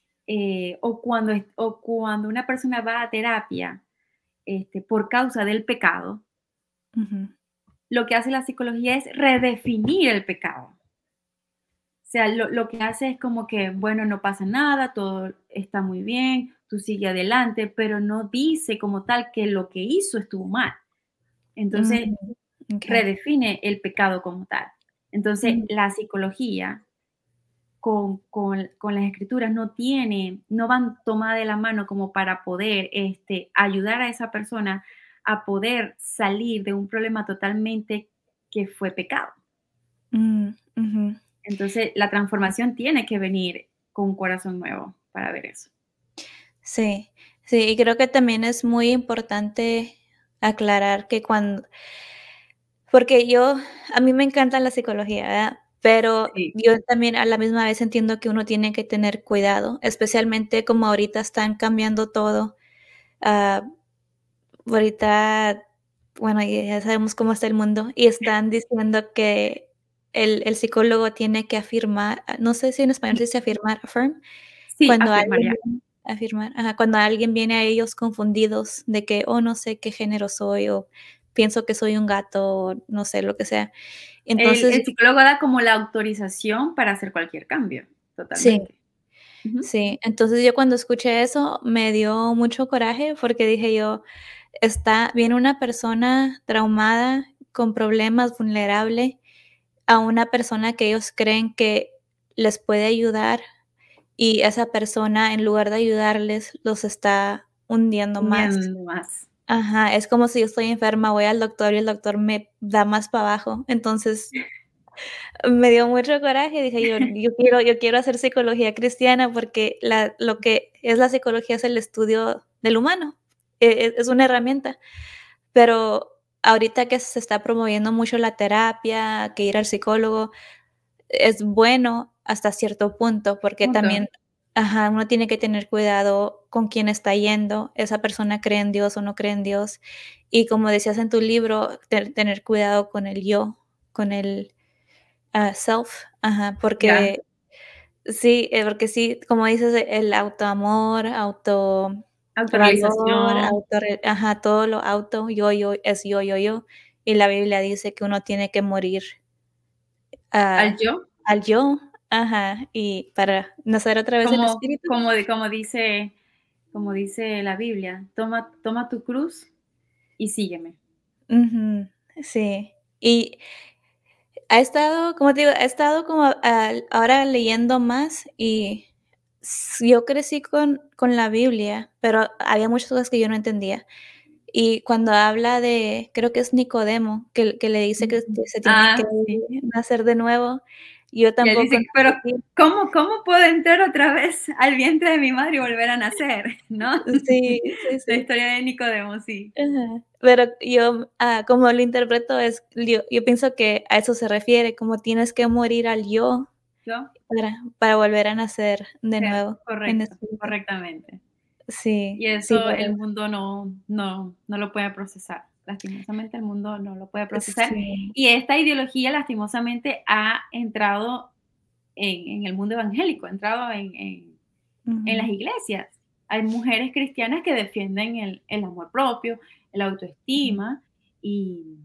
B: o cuando una persona va a terapia, por causa del pecado,
A: ujú,
B: lo que hace la psicología es redefinir el pecado. O sea, lo que hace es como que, bueno, no pasa nada, todo está muy bien, tú sigue adelante, pero no dice como tal que lo que hizo estuvo mal. Entonces,
A: ujú, okey,
B: redefine el pecado como tal. Entonces,
A: ujú,
B: la psicología con las escrituras no van tomadas de la mano como para poder ayudar a esa persona a poder salir de un problema totalmente que fue pecado.
A: ujú.
B: Entonces, la transformación tiene que venir con un corazón nuevo para ver eso.
A: Sí, sí, y creo que también es muy importante aclarar que cuando porque a mí me encanta la psicología, ¿verdad? Pero
B: Sí,
A: yo también a la misma vez entiendo que uno tiene que tener cuidado, especialmente como ahorita están cambiando todo. Ah, ahorita, bueno, ya sabemos cómo está el mundo, y están diciendo que el psicólogo tiene que afirmar, no sé si en español se dice afirmar, affirm,
B: sí,
A: cuando alguien
B: afirmaría.
A: viene afirmar, ajá, cuando alguien viene a ellos confundidos de que, oh, no sé qué género soy, o pienso que soy un gato, o no sé, lo que sea.
B: El,
A: Entonces
B: el psicólogo da como la autorización para hacer cualquier cambio,
A: sí,
B: totalmente. Ujú.
A: sí. Entonces, yo cuando escuché eso, me dio mucho coraje, porque dije yo: viene una persona traumada, con problemas, vulnerable, a una persona que ellos creen que les puede ayudar, y esa persona, en lugar de ayudarles, los está hundiendo más.
B: Hundiendo más.
A: Ajá, es como si yo estoy enferma, voy al doctor y el doctor me da más para abajo. Entonces, me dio mucho coraje, dije yo quiero hacer psicología cristiana porque lo que es la psicología es el estudio del humano, es una herramienta, pero ahorita que se está promoviendo mucho la terapia, que ir al psicólogo, es bueno hasta cierto punto, porque
B: Punto.
A: también ajá, uno tiene que tener cuidado con quién está yendo, esa persona cree en Dios o no cree en Dios. Y como decías en tu libro, tener cuidado con el yo, con el self, ajá,
B: Ya.
A: porque Sí, porque sí, como dices, el autoamor, autovalor,
B: Autorrealización,
A: ajá, todo lo auto, yo, es yo, y la Biblia dice que uno tiene que morir
B: al
A: a
B: yo,
A: al yo, ajá, y para nacer otra vez el espíritu.
B: como dice la Biblia, toma tu cruz y sígueme.
A: Ujú, sí. Y ha estado, como te digo, he estado como ahora leyendo más y yo crecí con la Biblia, pero había muchas cosas que yo no entendía. Y cuando habla de, creo que es Nicodemo, que le dice que
B: Ujú.
A: se tiene que
B: Ah, sí.
A: nacer de nuevo, yo
B: Y él
A: tampoco
B: dice: "Pero,
A: entendí.
B: ¿cómo puedo entrar otra vez al vientre de mi madre y volver a nacer?", ¿no?
A: Sí, sí,
B: La
A: sí.
B: historia de Nicodemo, sí.
A: Ajá. Pero yo, como lo interpreto es, yo pienso que a eso se refiere, como tienes que morir al yo
B: ¿Yo?
A: para volver a nacer de
B: Ser
A: nuevo en
B: correcto,
A: espíritu.
B: correctamente.
A: Sí,
B: Y
A: sí,
B: eso
A: la
B: el
A: verdad.
B: mundo no lo puede procesar. Lastimosamente, el mundo no lo puede procesar.
A: Sí.
B: Y esta ideología, lastimosamente, ha entrado en el mundo evangélico, ha entrado en las
A: Ujú.
B: iglesias. Hay mujeres cristianas que defienden el amor propio, la
A: Ujú.
B: autoestima y,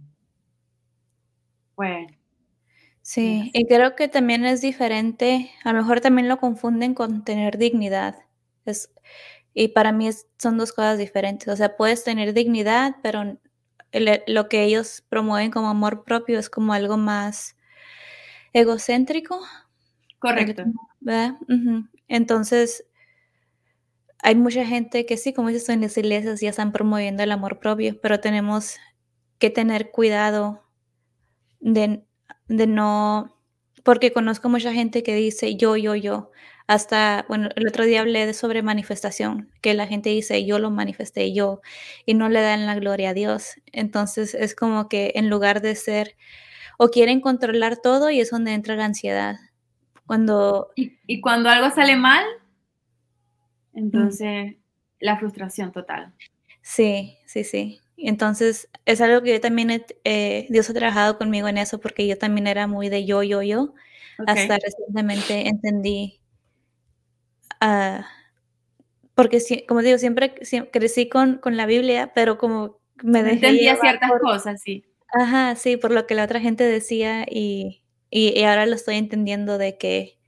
B: bueno, es
A: Sí,
B: así.
A: y creo que también es diferente, a lo mejor también lo confunden con tener dignidad. Es y para mí son 2 cosas diferentes. O sea, puedes tener dignidad, pero lo que ellos promueven como amor propio es como algo más egocéntrico,
B: Correcto.
A: ¿verdad? Ujú. Entonces, hay mucha gente que sí, como dices tú, en las iglesias ya están promoviendo el amor propio, pero tenemos que tener cuidado de de no porque conozco mucha gente que dice: yo". Hasta, bueno, el otro día hablé de sobre manifestación, que la gente dice: "Yo lo manifesté, yo", y no le dan la gloria a Dios. Entonces, es como que en lugar de ser o quieren controlar todo y es donde entra la ansiedad. Cuando
B: Y cuando algo sale mal,
A: mm,
B: entonces la frustración total.
A: sí, sí, sí. Entonces, es algo que yo también Dios ha trabajado conmigo en eso, porque yo también era muy de yo, hasta
B: Okey.
A: recientemente entendí, ah, porque como digo, siempre crecí con la Biblia, pero como me
B: No
A: dejé
B: entendía
A: llevar
B: ciertas cosas, sí.
A: ajá, sí, por lo que la otra gente decía y ahora lo estoy entendiendo de que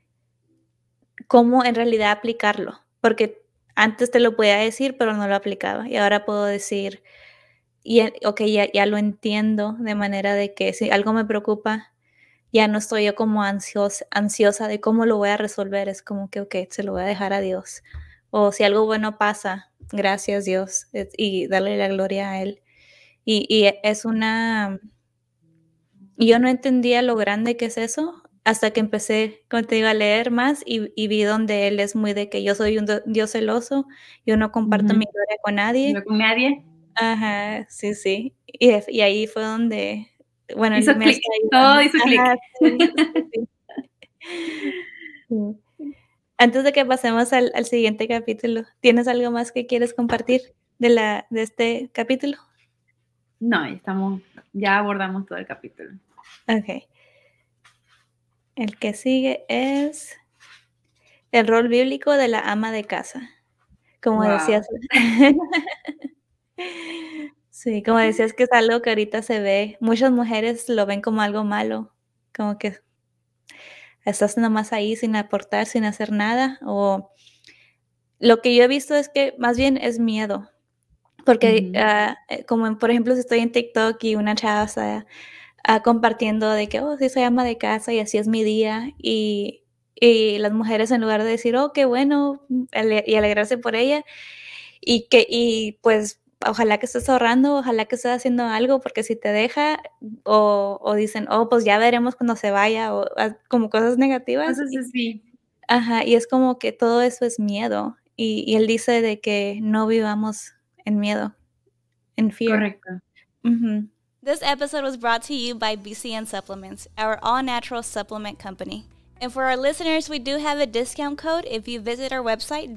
A: cómo en realidad aplicarlo, porque antes te lo podía decir, pero no lo aplicaba, y ahora puedo decir okey, ya lo entiendo, de manera de que si algo me preocupa, ya no estoy yo como ansiosa de cómo lo voy a resolver, es como que, okey, se lo voy a dejar a Dios. O si algo bueno pasa, gracias Dios, y darle la gloria a Él. Es y yo no entendía lo grande que es eso, hasta que empecé, como te digo, a leer más y vi donde Él es muy de que yo soy un Dios celoso, yo no comparto
B: Ujú.
A: mi gloria con
B: No
A: nadie.
B: con nadie.
A: Ajá, sí, sí. Y ahí fue donde, bueno, Él
B: Hizo
A: me ha
B: clic,
A: estado
B: todo
A: ayudando.
B: hizo clic.
A: Ajá, sí, sí, sí. Sí. Antes de que pasemos al siguiente capítulo, ¿tienes algo más que quieres compartir de este capítulo?
B: No, ya abordamos todo el capítulo.
A: Okey. El que sigue es el rol bíblico de la ama de casa, como
B: Wow.
A: decías. Sí, como decías que es algo que ahorita se ve, muchas mujeres lo ven como algo malo, como que estás nomás ahí sin aportar, sin hacer nada, o lo que yo he visto es que más bien es miedo, porque, como por ejemplo, si estoy en TikTok y una chava está, compartiendo de que: "Oh, sí, soy ama de casa y así es mi día", y las mujeres en lugar de decir: "Oh, qué bueno", y alegrarse por ella, pues, ojalá que estés ahorrando, ojalá que estés haciendo algo, porque si te deja, o dicen: "Oh, pues ya veremos cuando se vaya", o, como cosas negativas.
B: Cosas así,
A: Ajá, y es como que todo eso es miedo, y él dice de que no vivamos en miedo, en fear.
B: correcto.
A: Mhm. This episode was brought to you by BCN Supplements, our all natural supplement company. And for our listeners, we do have a discount code if you visit our website,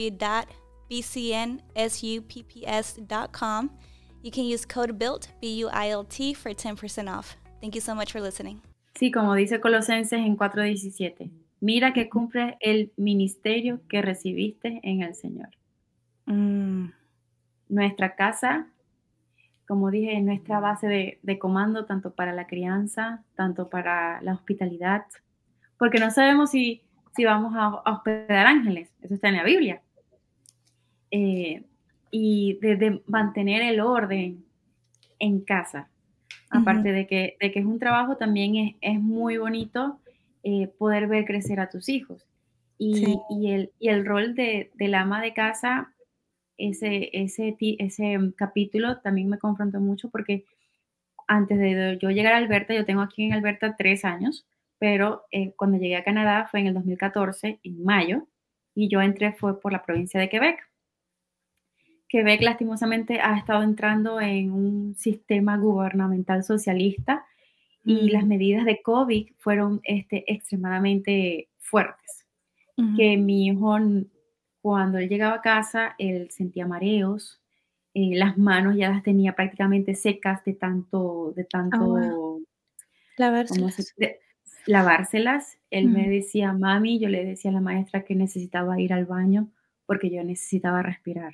A: www.bcnsupps.com. You can use code BUILT, BUILT, for 10% off. Thank you so much for listening.
B: Sí, como dice Colosenses en 4:17. Mira que cumple el ministerio que recibiste en el Señor.
A: Mm,
B: Nuestra casa, como dije, es nuestra base de comando, tanto para la crianza, tanto para la hospitalidad, porque no sabemos si vamos a hospedar ángeles, eso está en la Biblia. Eh, y de mantener el orden en casa.
A: ujú,
B: Aparte de que es un trabajo, también es muy bonito poder ver crecer a tus hijos.
A: sí,
B: Y el rol del ama de casa, ese capítulo también me confrontó mucho porque antes de yo llegar a Alberta, yo tengo aquí en Alberta 3 años, pero cuando llegué a Canadá fue en el 2014, en mayo, y yo entré fue por la provincia de Quebec. Quebec lastimosamente ha estado entrando en un sistema gubernamental socialista y las
A: mm,
B: medidas de COVID fueron extremadamente fuertes.
A: ujú.
B: Que mi hijo, cuando él llegaba a casa, él sentía mareos, las manos ya las tenía prácticamente secas de
A: Ah, guau,
B: tanto, ¿cómo se
A: lavárselas.
B: lavárselas. Él me
A: Ujú,
B: decía: "Mami", yo le decía a la maestra que necesitaba ir al baño porque yo necesitaba respirar.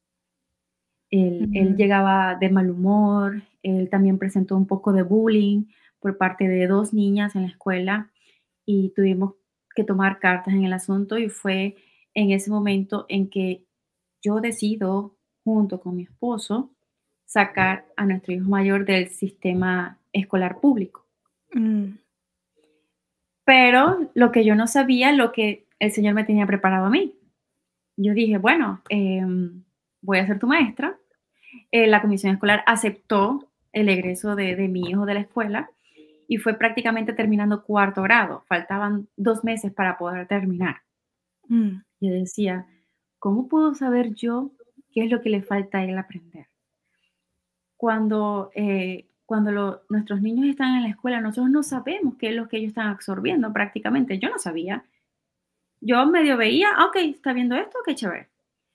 B: Él
A: mm,
B: llegaba de mal humor, él también presentó un poco de bullying por parte de 2 niñas en la escuela, y tuvimos que tomar cartas en el asunto, y fue en ese momento en que yo decido, junto con mi esposo, sacar a nuestro hijo mayor del sistema escolar público.
A: mm,
B: Pero lo que yo no sabía, lo que el Señor me tenía preparado a mí. Yo dije: "Bueno, voy a ser tu maestra". La comisión escolar aceptó el egreso de mi hijo de la escuela y fue prácticamente terminando cuarto grado. Faltaban 2 meses para poder terminar.
A: mm,
B: Yo decía, ¿cómo puedo saber yo qué es lo que le falta a él aprender? Cuando nuestros niños están en la escuela, nosotros no sabemos qué es lo que ellos están absorbiendo prácticamente. Yo no sabía. Yo medio veía, ok, está viendo esto, qué chévere.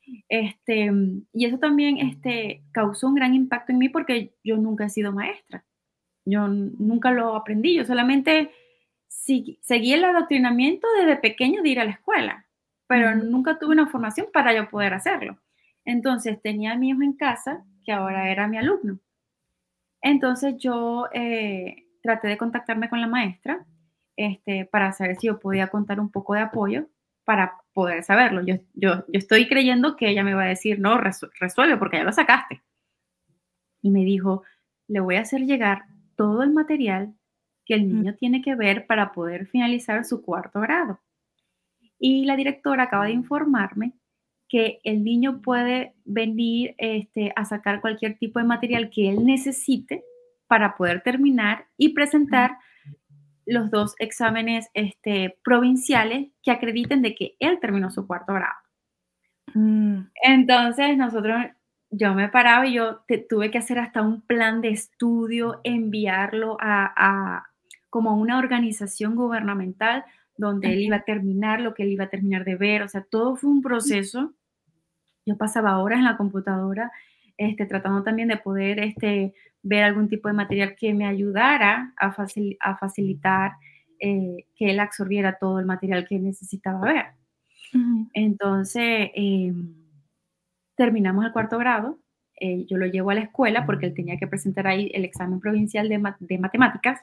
B: Y eso también causó un gran impacto en mí porque yo nunca he sido maestra. Yo nunca lo aprendí, yo solamente seguí el adoctrinamiento desde pequeño de ir a la escuela, pero
A: ujú,
B: nunca tuve una formación para yo poder hacerlo. Entonces tenía a mi hijo en casa, que ahora era mi alumno. Entonces yo traté de contactarme con la maestra para saber si yo podía contar un poco de apoyo para poder saberlo. Yo estoy creyendo que ella me va a decir, no, resuelve porque ya lo sacaste. Y me dijo, le voy a hacer llegar todo el material que el
A: mm,
B: niño tiene que ver para poder finalizar su cuarto grado. Y la directora acaba de informarme que el niño puede venir a sacar cualquier tipo de material que él necesite para poder terminar y
A: mm,
B: presentar los dos exámenes provinciales que acrediten de que él terminó su cuarto grado.
A: mm,
B: Entonces, yo me paraba y yo tuve que hacer hasta un plan de estudio, enviarlo como a una organización gubernamental donde él iba a
A: okey,
B: terminar lo que él iba a terminar de ver, o sea, todo fue un proceso. Yo pasaba horas en la computadora, tratando también de poder, ver algún tipo de material que me ayudara a facilitar, que él absorbiera todo el material que necesitaba ver.
A: ujú,
B: Entonces, terminamos el cuarto grado, yo lo llevo a la escuela porque él tenía que presentar ahí el examen provincial de matemáticas,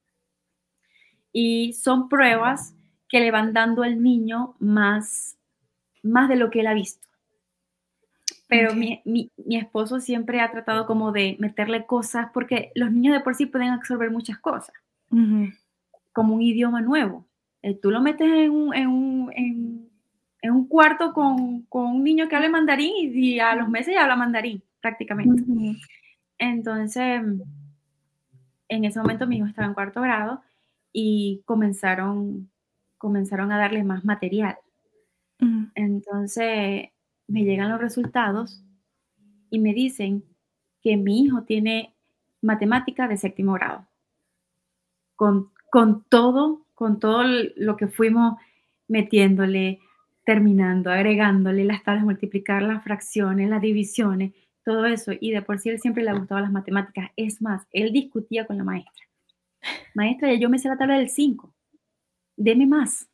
B: y son pruebas que le van dando al niño más de lo que él ha visto. Pero
A: okey,
B: mi esposo siempre ha tratado como de meterle cosas, porque los niños de por sí pueden absorber muchas cosas,
A: ujú,
B: como un idioma nuevo. Tú lo metes en un cuarto con un niño que hable mandarín y a los meses ya habla mandarín, prácticamente.
A: ujú,
B: Entonces, en ese momento mi hijo estaba en cuarto grado y comenzaron a darle más material.
A: ujú,
B: Entonces, me llegan los resultados y me dicen que mi hijo tiene matemática de séptimo grado, con todo lo que fuimos metiéndole, terminando, agregándole las tablas, multiplicar las fracciones, las divisiones, todo eso. Y de por sí él siempre le ha gustado las matemáticas. Es más, él discutía con la maestra. Maestra, ya yo me sé la tabla del 5, deme más.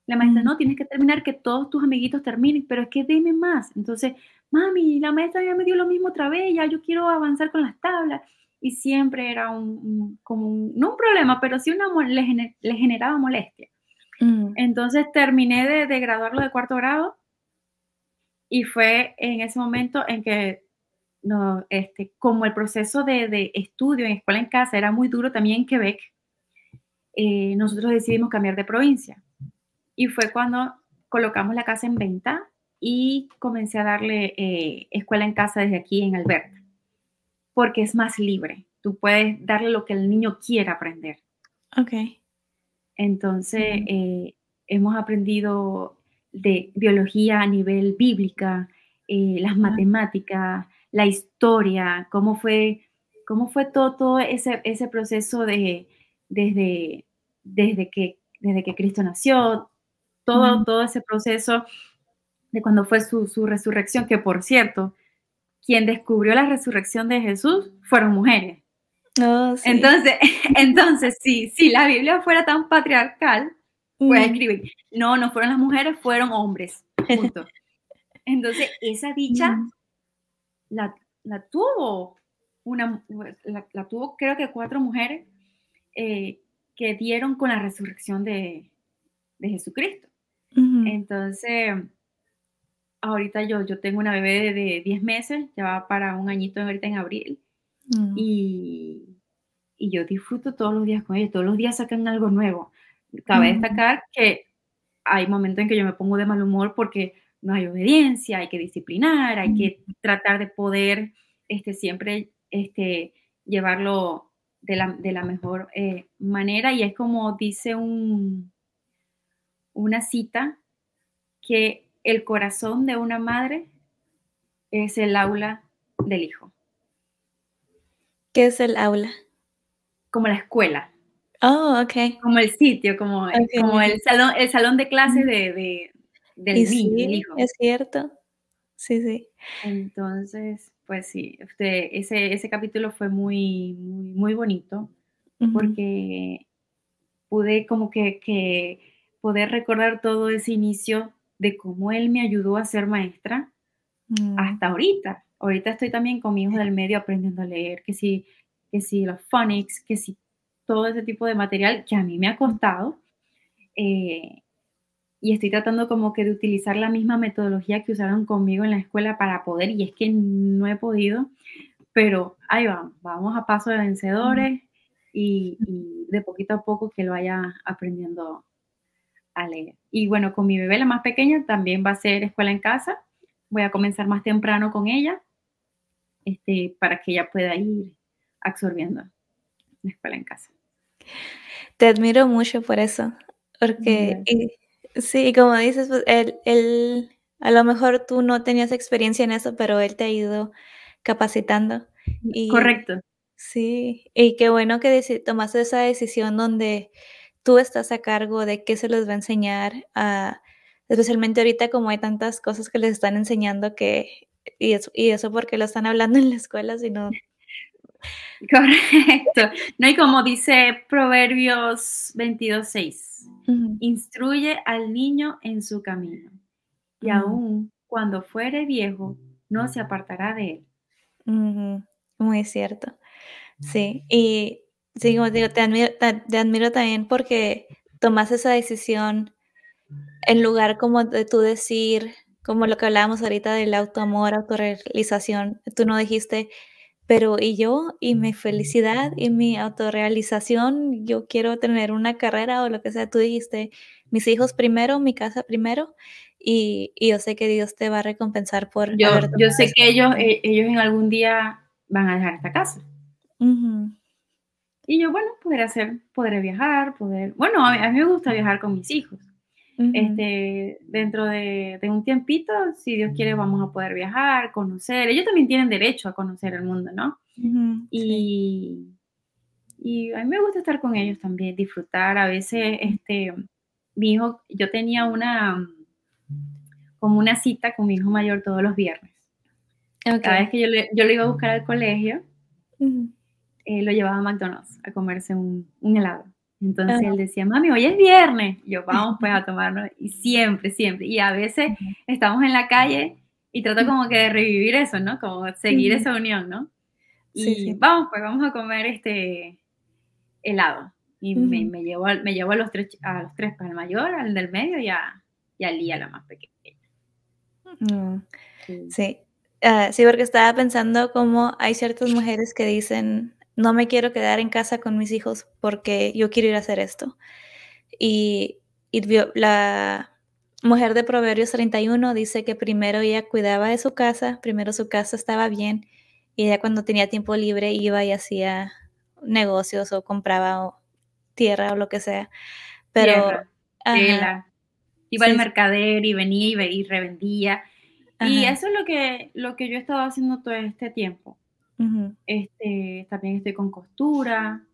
B: La maestra,
A: Mm,
B: no, tienes que terminar, que todos tus amiguitos terminen, pero es que dime más. Entonces, mami, la maestra ya me dio lo mismo otra vez, ya yo quiero avanzar con las tablas. Y siempre era como no un problema, pero sí le generaba molestia.
A: mm,
B: Entonces terminé de graduarlo de cuarto grado y fue en ese momento en que no, como el proceso de estudio en escuela en casa era muy duro también en Quebec, nosotros decidimos cambiar de provincia. Y fue cuando colocamos la casa en venta y comencé a darle escuela en casa desde aquí en Alberta, porque es más libre. Tú puedes darle lo que el niño quiera aprender.
A: okey.
B: Entonces,
A: Mm,
B: hemos aprendido de biología a nivel bíblica, las
A: ah,
B: matemáticas, la historia, cómo fue todo ese proceso desde, desde que Cristo nació,
A: mm.
B: todo ese proceso de cuando fue su resurrección, que por cierto, quien descubrió la resurrección de Jesús fueron mujeres.
A: Oh, sí.
B: Entonces, entonces si la Biblia fuera tan patriarcal, pues
A: Mm,
B: escribir, no, no fueron las mujeres, fueron hombres, punto. Entonces, esa dicha
A: mm,
B: la, la tuvo la tuvo creo que 4 mujeres eh, que dieron con la resurrección de Jesucristo.
A: ujú,
B: Entonces, ahorita yo tengo una bebé de 10 meses, ya va para un añito ahorita en abril,
A: mm,
B: y yo disfruto todos los días con ella, todos los días sacan algo nuevo. Cabe
A: mm,
B: destacar que hay momentos en que yo me pongo de mal humor porque no hay obediencia, hay que disciplinar, hay
A: mm,
B: que tratar de poder siempre llevarlo de la mejor manera. Y es como dice una cita, que el corazón de una madre es el aula del hijo,
A: ¿qué es el aula?
B: como la escuela,
A: Oh, okey,
B: como el sitio, como, como
A: okey.
B: el salón de clases
A: Mm, y
B: del niño, del
A: sí,
B: hijo.
A: es cierto. Sí, sí.
B: Entonces, pues sí, ese capítulo fue muy, muy, muy bonito
A: Ujú,
B: porque pude como que poder recordar todo ese inicio de cómo él me ayudó a ser maestra
A: mm,
B: hasta ahorita. Ahorita estoy también con mi hijo del medio aprendiendo a leer, que si los phonics, que si todo ese tipo de material que a mí me ha
A: mm,
B: costado. eh, y estoy tratando como que de utilizar la misma metodología que usaron conmigo en la escuela para poder, y es que no he podido, pero ahí vamos a paso de
A: mm.
B: vencedores y de poquito a poco que lo vaya aprendiendo a leer. Y bueno, con mi bebé, la más pequeña, también va a ser escuela en casa. Voy a comenzar más temprano con ella, para que ella pueda ir absorbiendo la escuela en casa.
A: Te admiro mucho por eso, porque
B: Gracias.
A: sí, y como dices, pues, él a lo mejor tú no tenías experiencia en eso, pero él te ha ido capacitando. Y
B: Correcto.
A: sí, y qué bueno que tomaste esa decisión donde tú estás a cargo de qué se les va a enseñar, especialmente ahorita como hay tantas cosas que les están enseñando que y eso porque lo están hablando en la escuela, sino
B: Correcto. No, y como dice Proverbios 22:6,
A: ujú,
B: instruye al niño en su camino, y
A: mm.
B: aun cuando fuere viejo, no se apartará de él.
A: Ujú, muy cierto. Sí, y sí, como te digo, te admiro también porque tomas esa decisión en lugar como de tú decir, como lo que hablábamos ahorita del autoamor, autorrealización, tú no dijiste: "Pero, ¿y yo? ¿Y mi felicidad? ¿Y mi autorrealización? Yo quiero tener una carrera", o lo que sea. Tú dijiste: "Mis hijos primero, mi casa primero", y yo sé que Dios te va a recompensar por
B: Yo
A: haber
B: yo
A: tomado
B: sé
A: esa
B: que ellos
A: decisión.
B: e ellos en algún día van a dejar esta casa.
A: Ujú,
B: Y yo, bueno, podré viajar, bueno, a mí me gusta viajar con mis hijos.
A: ujú.
B: Dentro de un tiempito, si Dios quiere, vamos a poder viajar, conocer. Ellos también tienen derecho a conocer el mundo, ¿no?
A: Ujú, sí.
B: Y y a mí me gusta estar con ellos también, disfrutar. A veces,
A: Mm,
B: mi hijo yo tenía como una cita con mi hijo mayor todos los viernes. Cada vez
A: okey.
B: que yo lo iba a buscar al colegio,
A: Ujú.
B: lo llevaba a McDonald's a comerse un helado. Entonces
A: Ajá,
B: él decía, mami, hoy es viernes. Y yo, vamos pues a tomarnos. Y siempre, siempre. Y a veces
A: ujú,
B: estamos en la calle y trato como que de revivir eso, ¿no? Como seguir
A: ujú.
B: esa unión, ¿no?
A: Sí,
B: Y
A: sí.
B: vamos, pues vamos a comer helado. Y
A: Ujú,
B: me llevo a los tres, pues al mayor, al del medio y a Lía, la más pequeña.
A: mm.
B: Sí.
A: Sí, sí, porque estaba pensando cómo hay ciertas mujeres que dicen: "No me quiero quedar en casa con mis hijos porque yo quiero ir a hacer esto". Y vio la mujer de Proverbios 31 dice que primero ella cuidaba de su casa, primero su casa estaba bien, y ya cuando tenía tiempo libre iba y hacía negocios o compraba tierra o lo que sea. Pero
B: Tierra,
A: ajá,
B: tela. Iba al
A: sí, sí,
B: mercader y venía y revendía. Y
A: ajá,
B: eso es lo que yo he estado haciendo todo este tiempo.
A: ujú,
B: También estoy con costura,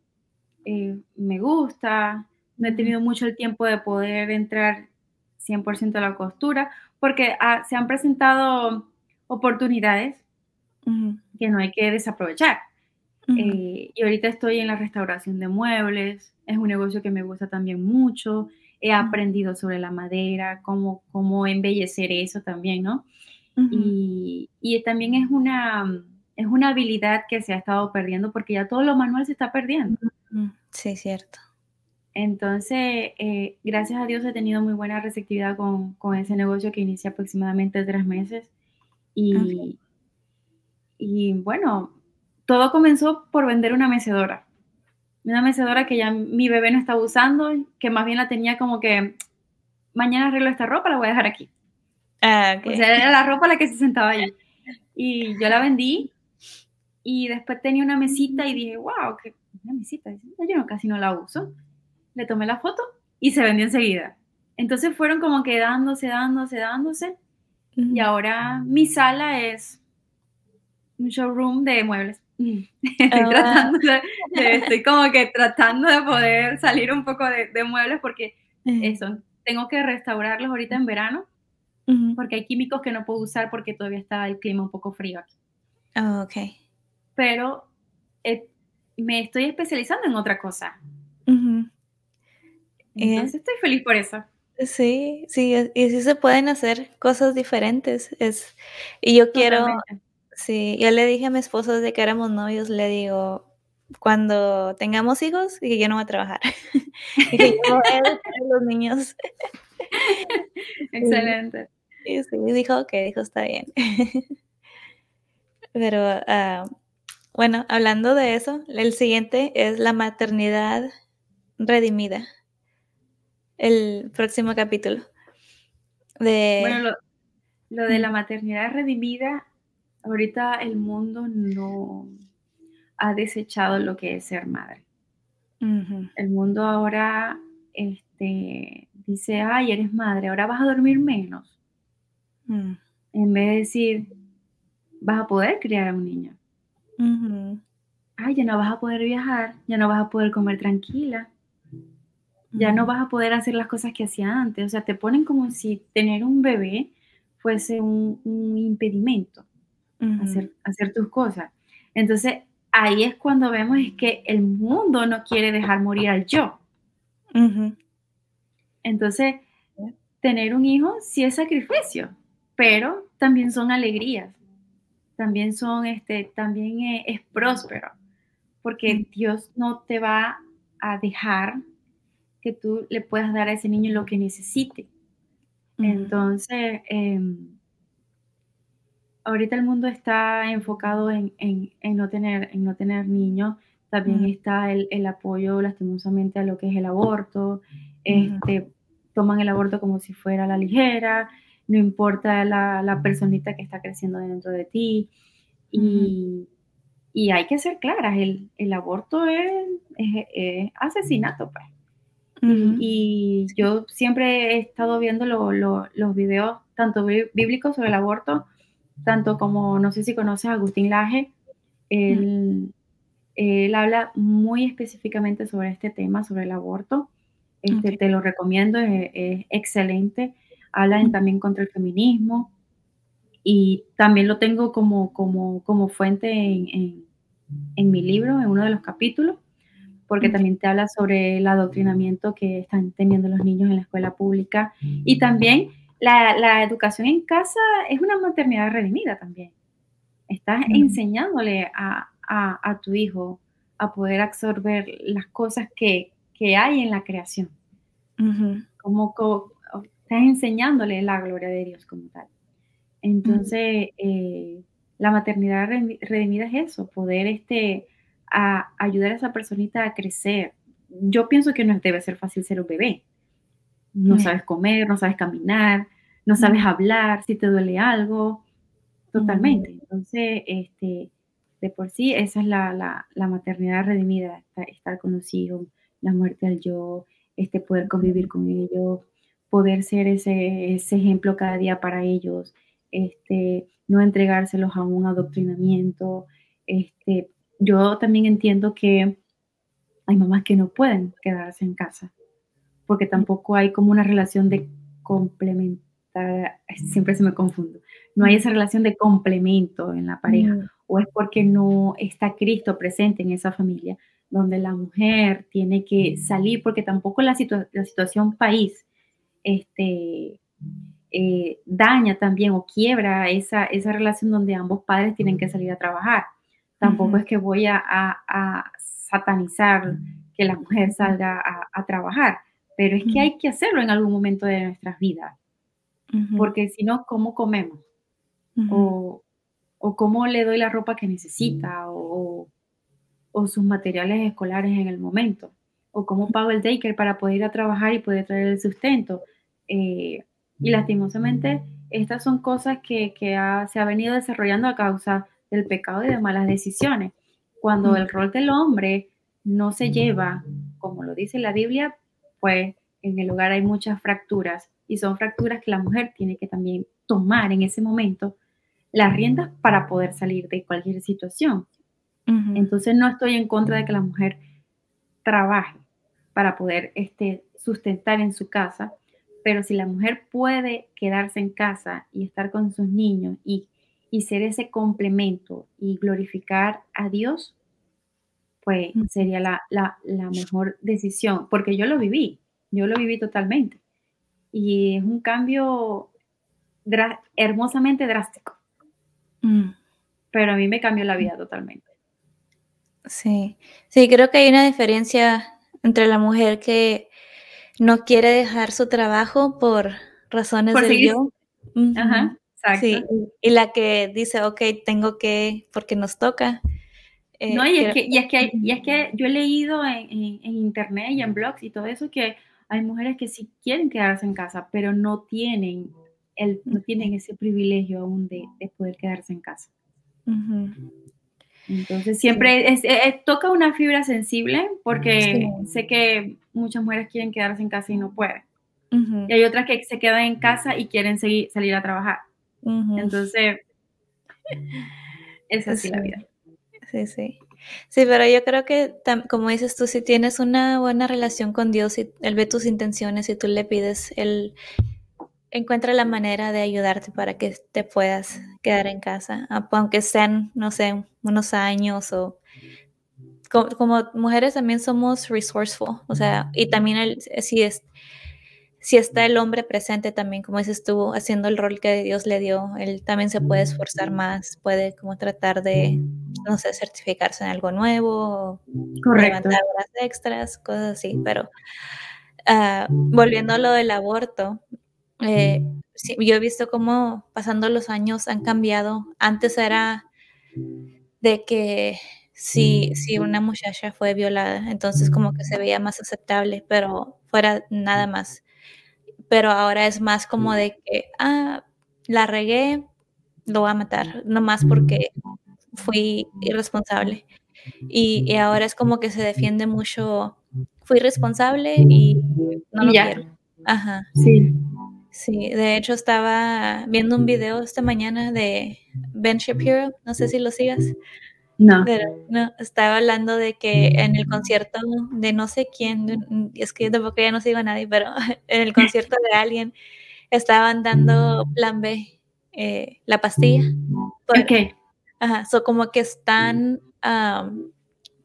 B: me gusta. No he
A: ujú,
B: tenido mucho el tiempo de poder entrar 100% a la costura, porque, se han presentado oportunidades
A: ujú,
B: que no hay que desaprovechar.
A: ujú,
B: Y ahorita estoy en la restauración de muebles, es un negocio que me gusta también mucho. He
A: ujú,
B: aprendido sobre la madera, cómo embellecer eso también, ¿no?
A: ujú.
B: Y también es una habilidad que se ha estado perdiendo porque ya todo lo manual se está perdiendo.
A: Sí, cierto.
B: Entonces, gracias a Dios he tenido muy buena receptividad con ese negocio que inicia aproximadamente 3 meses.
A: Okey.
B: Y, y bueno, todo comenzó por vender una mecedora. Una mecedora que ya mi bebé no estaba usando, que más bien la tenía como que mañana arreglo esta ropa, la voy a dejar aquí.
A: Ah,
B: O
A: okey.
B: sea, era la ropa la que se sentaba allí. Y yo la vendí y después tenía una mesita y dije, wow, qué una mesita. Dice, "No, yo casi no la uso". Le tomé la foto y se vendió enseguida. Entonces fueron como que dándose, dándose, dándose. Y
A: Ujú.
B: ahora mi sala es un showroom de muebles.
A: Ah, wow.
B: Estoy como que tratando de poder salir un poco de muebles porque eso, tengo que restaurarlos ahorita en verano
A: Ujú.
B: porque hay químicos que no puedo usar porque todavía está el clima un poco frío aquí.
A: Oh, okey.
B: Pero eh, me estoy especializando en otra cosa.
A: Ujú.
B: Entonces estoy feliz por eso.
A: Sí, sí, y sí se pueden hacer cosas diferentes, y yo quiero
B: Totalmente.
A: sí, yo le dije a mi esposo desde que éramos novios, le digo: "Cuando tengamos hijos", dije: "Yo no voy a trabajar". Dije: "Yo me voy a dedicar a los niños". Sí,
B: Excelente.
A: y sí, dijo: "Okey", dijo: "Está bien". Pero, bueno, hablando de eso, el siguiente es la maternidad redimida, el próximo capítulo
B: Bueno,
A: de
B: lo de la
A: mm,
B: maternidad redimida, ahorita el mundo no ha desechado lo que es ser madre.
A: ujú,
B: El mundo ahora, dice: "Ay, eres madre, ahora vas a dormir menos",
A: mm,
B: en vez de decir: "Vas a poder criar a un niño".
A: ujú,
B: "Ay, ya no vas a poder viajar, ya no vas a poder comer tranquila, ya no
A: ujú,
B: vas a poder hacer las cosas que hacía antes". O sea, te ponen como si tener un bebé fuese un impedimento a
A: ujú,
B: hacer tus cosas. Entonces, ahí es cuando vemos es que el mundo no quiere dejar morir al yo.
A: ujú.
B: Entonces, tener un hijo sí es sacrificio, pero también son alegrías, también es próspero,
A: Mm,
B: porque Dios no te va a dejar que tú le puedas dar a ese niño lo que necesite.
A: ujú,
B: Entonces, ahorita el mundo está enfocado en no tener niños. También
A: mm,
B: está el apoyo, lastimosamente, a lo que es el aborto.
A: ujú,
B: Toman el aborto como si fuera a la ligera, no importa la personita que está creciendo dentro de ti.
A: ujú,
B: Y, y hay que ser claras, el aborto es asesinato, pues. Y,
A: ujú,
B: y yo siempre he estado viendo los videos, tanto bíblicos sobre el aborto, tanto como, no sé si conoces a Agustín Laje,
A: mm,
B: él habla muy específicamente sobre este tema, sobre el aborto.
A: okey,
B: Te lo recomiendo, es excelente. Hablan
A: mm,
B: también contra el feminismo y también lo tengo como fuente en mi libro, en uno de los capítulos, porque también te habla sobre el adoctrinamiento que están teniendo los niños en la escuela pública. Y también la educación en casa es una maternidad redimida también. Estás
A: Ujú,
B: enseñándole a tu hijo a poder absorber las cosas que hay en la creación.
A: ujú,
B: Como estás enseñándole la gloria de Dios como tal.
A: ujú,
B: Entonces, la maternidad redimida es eso, poder ayudar a esa personita a crecer. Yo pienso que no debe ser fácil ser un bebé. No
A: ya,
B: sabes comer, no sabes caminar, no sabes
A: ujú,
B: hablar, si te duele algo,
A: ujú,
B: totalmente. Entonces, de por sí, esa es la maternidad redimida, estar con los hijos, la muerte al yo, poder convivir
A: ujú,
B: con ellos, poder ser ese ejemplo cada día para ellos, no entregárselos a un adoctrinamiento. Yo también entiendo que hay mamás que no pueden quedarse en casa porque tampoco hay como una relación de complementar, siempre se me confundo, no hay esa relación de complemento en la pareja,
A: ujú,
B: o es porque no está Cristo presente en esa familia, donde la mujer tiene que salir, porque tampoco la situación país este, daña también o quiebra esa relación donde ambos padres tienen que salir a trabajar. Tampoco
A: ujú,
B: es que voy a satanizar que la mujer salga a trabajar, pero es que
A: ujú,
B: hay que hacerlo en algún momento de nuestras vidas,
A: ujú,
B: porque si no, ¿cómo comemos?
A: ujú,
B: O, o cómo le doy la ropa que necesita, o sus materiales escolares en el momento, o cómo pago el daycare para poder ir a trabajar y poder traer el sustento. Eh, y lastimosamente, estas son cosas que se ha venido desarrollando a causa del pecado y de malas decisiones. Cuando
A: ujú,
B: el rol del hombre no se lleva, como lo dice la Biblia, pues en el hogar hay muchas fracturas y son fracturas que la mujer tiene que también tomar en ese momento las riendas para poder salir de cualquier situación.
A: ujú,
B: Entonces no estoy en contra de que la mujer trabaje para poder sustentar en su casa, pero si la mujer puede quedarse en casa y estar con sus niños y ser ese complemento y glorificar a Dios, pues
A: ujú.
B: sería la mejor decisión, porque yo lo viví totalmente. Y es un cambio hermosamente drástico,
A: Mm,
B: pero a mí me cambió la vida totalmente.
A: sí, sí, creo que hay una diferencia entre la mujer que no quiere dejar su trabajo por razones
B: Por
A: del
B: seguir,
A: yo. Ujú.
B: ajá, exacto.
A: Sí, y la que dice: "Okey, tengo que porque nos toca",
B: No, y es
A: creo
B: que y es
A: ujú,
B: que yo he leído en Internet y en blogs y todo eso que hay mujeres que sí quieren quedarse en casa, pero no
A: okey,
B: tienen ese privilegio aún de poder quedarse en casa.
A: ujú,
B: Entonces,
A: sí,
B: siempre toca una fibra sensible,
A: sí,
B: porque sé que muchas mujeres quieren quedarse en casa y no pueden.
A: ujú,
B: Y hay otras que se quedan en casa y quieren salir a trabajar.
A: ujú,
B: Entonces, es así la
A: sí.
B: vida.
A: Sí, sí. Sí, pero yo creo que como dices tú, si tienes una buena relación con Dios y Él ve tus intenciones y tú le pides, Él encuentra la manera de ayudarte para que te puedas quedar en casa, aunque sean, no sé, unos años o como mujeres también somos resourceful, o sea, y también si está el hombre presente también, como dices tú, haciendo el rol que Dios le dio, él también se puede esforzar más, puede como tratar de, no sé, certificarse en algo nuevo, o
B: Correcto.
A: levantar horas extras, cosas así. Pero, volviendo a lo del aborto, sí, yo he visto cómo pasando los años han cambiado. Antes era de que si una muchacha fue violada, entonces como que se veía más aceptable, pero fuera nada más. Pero ahora es más como de que, la regué, lo voy a matar, nomás porque fui irresponsable. Y ahora es como que se defiende mucho, fui responsable y no
B: Y
A: lo
B: ya,
A: quiero. Ajá.
B: sí.
A: Sí, de hecho, estaba viendo un video esta mañana de Ben Shapiro, no sé si lo sigas.
B: No.
A: Pero no, estaba hablando de que en el concierto de no sé quién, es que yo tampoco ya no sigo a nadie, pero en el concierto de alguien estaban dando Plan B, la pastilla, por
B: Okey.
A: ajá, como que están,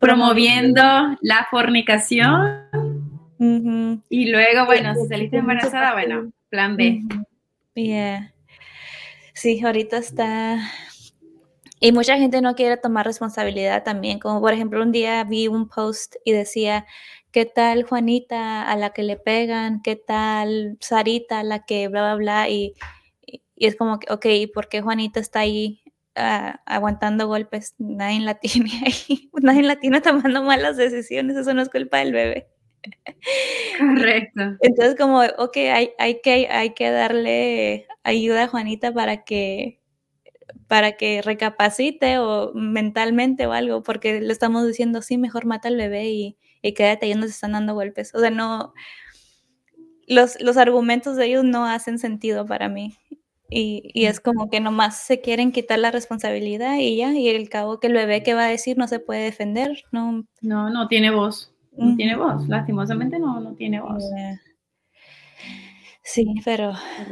B: promoviendo la fornicación. Y luego, bueno, si saliste embarazada, bueno, plan B.
A: Yeah. Sí, ahorita está... Y mucha gente no quiere tomar responsabilidad también, como por ejemplo un día vi un post y decía, ¿qué tal Juanita a la que le pegan? ¿Qué tal Sarita a la que bla, bla, bla? Y es como que, ok, ¿y por qué Juanita está ahí aguantando golpes? Nadie la tiene ahí, nadie la tiene tomando malas decisiones, eso no es culpa del bebé.
B: Correcto.
A: Entonces como, ok, hay que darle ayuda a Juanita para que recapacite o mentalmente o algo, porque le estamos diciendo, sí, mejor mata al bebé y quédate, ellos nos están dando golpes. O sea, no, los argumentos de ellos no hacen sentido para mí. Y es como que nomás se quieren quitar la responsabilidad y ya, y el cabo que el bebé que va a decir no se puede defender, no.
B: No, no tiene voz. No tiene voz. Lastimosamente no tiene voz.
A: Yeah. Sí, pero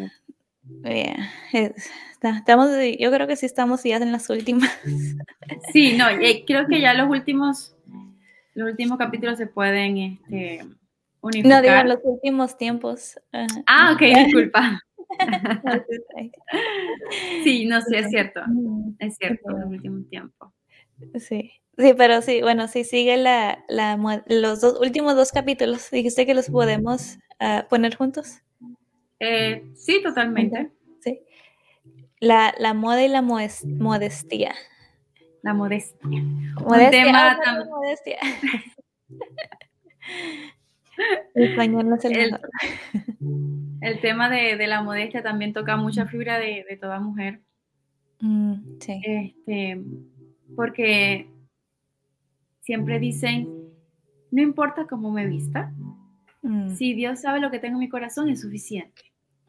A: estamos, yo creo que sí estamos ya en las últimas.
B: Sí, no, creo que ya los últimos capítulos se pueden unificar.
A: No, digo, en los últimos tiempos.
B: Ok, disculpa.
A: No, sí, está
B: Sí, no, sí, es cierto.
A: bien.
B: Es cierto, en los últimos tiempos.
A: Sí. Sí, pero sí, bueno, sí sigue los últimos 2 capítulos. ¿Dijiste que los podemos poner juntos?
B: Sí, totalmente.
A: Sí. La moda y la modestia.
B: La modestia. Un
A: Modestia,
B: tema
A: perdón, modestia. El español no es el mejor.
B: El tema de la modestia también toca mucha fibra de toda mujer.
A: Sí.
B: Porque siempre dicen, no importa cómo me vista, si Dios sabe lo que tengo en mi corazón es suficiente.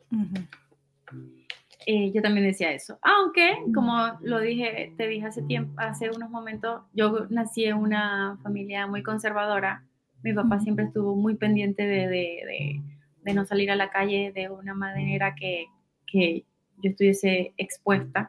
B: Yo también decía eso. Aunque, como te dije hace unos momentos, yo nací en una familia muy conservadora. Mi papá siempre estuvo muy pendiente de no salir a la calle de una manera que yo estuviese expuesta.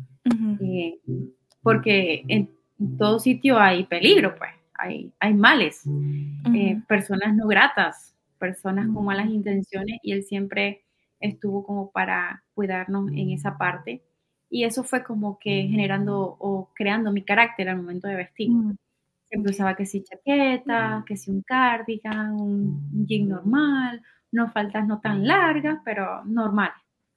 B: Porque en todo sitio hay peligro, pues. Hay males, personas no gratas, personas con malas intenciones, y él siempre estuvo como para cuidarnos en esa parte. Y eso fue como que generando o creando mi carácter al momento de vestir. Siempre usaba que si chaqueta, que si un cardigan, un jean normal, no faltas no tan largas, pero normal.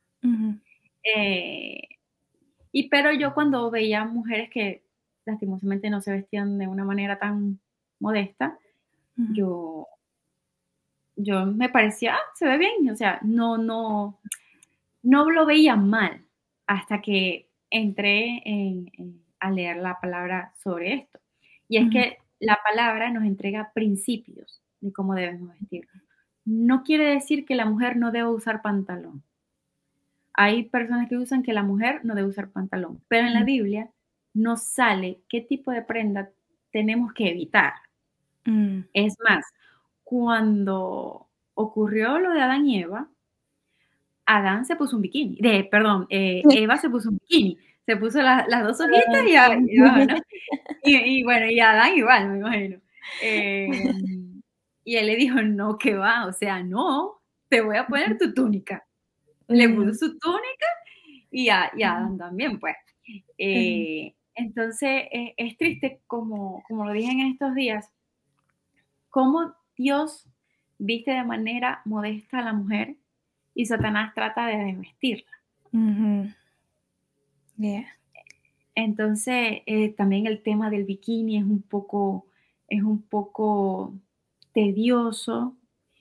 B: Pero yo cuando veía mujeres que lastimosamente no se vestían de una manera tan modesta, yo me parecía, se ve bien, o sea, no lo veía mal hasta que entré a leer la palabra sobre esto. Y es que la palabra nos entrega principios de cómo debemos vestirnos. No quiere decir que la mujer no deba usar pantalón. Hay personas que usan que la mujer no debe usar pantalón, pero en la Biblia no sale qué tipo de prenda tenemos que evitar. Es más, cuando ocurrió lo de Adán y Eva, Adán se puso un bikini, Eva se puso un bikini, se puso las dos hojitas y abajo, ¿no? Y bueno, y Adán igual, me imagino. Y él le dijo, no, que va, o sea, no, te voy a poner tu túnica. Le puso su túnica y a Adán también, pues. Entonces, es triste, como lo dije en estos días, cómo Dios viste de manera modesta a la mujer y Satanás trata de desvestirla. Entonces, también el tema del bikini es un poco tedioso.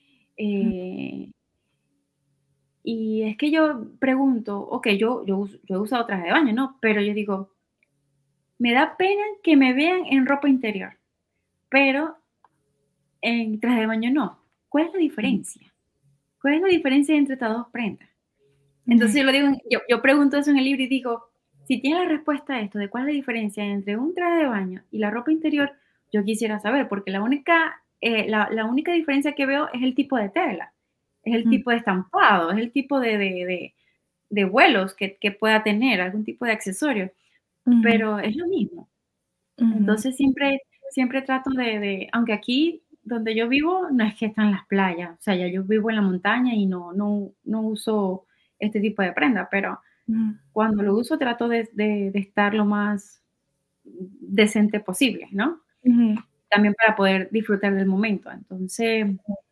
B: Y es que yo pregunto, ok, yo he usado traje de baño, ¿no? Pero yo digo, me da pena que me vean en ropa interior, pero en traje de baño no. ¿Cuál es la diferencia? ¿Cuál es la diferencia entre estas dos prendas? Entonces yo pregunto eso en el libro y digo, si tienes la respuesta a esto, de cuál es la diferencia entre un traje de baño y la ropa interior, yo quisiera saber, porque la única diferencia que veo es el tipo de tela, es el tipo de estampado, es el tipo de vuelos que pueda tener, algún tipo de accesorio, pero es lo mismo. Entonces siempre siempre trato aunque aquí donde yo vivo no es que están las playas, o sea, ya yo vivo en la montaña y no uso este tipo de prenda, pero
A: Ujú,
B: cuando lo uso trato de estar lo más decente posible, ¿no?
A: ujú,
B: También para poder disfrutar del momento. Entonces,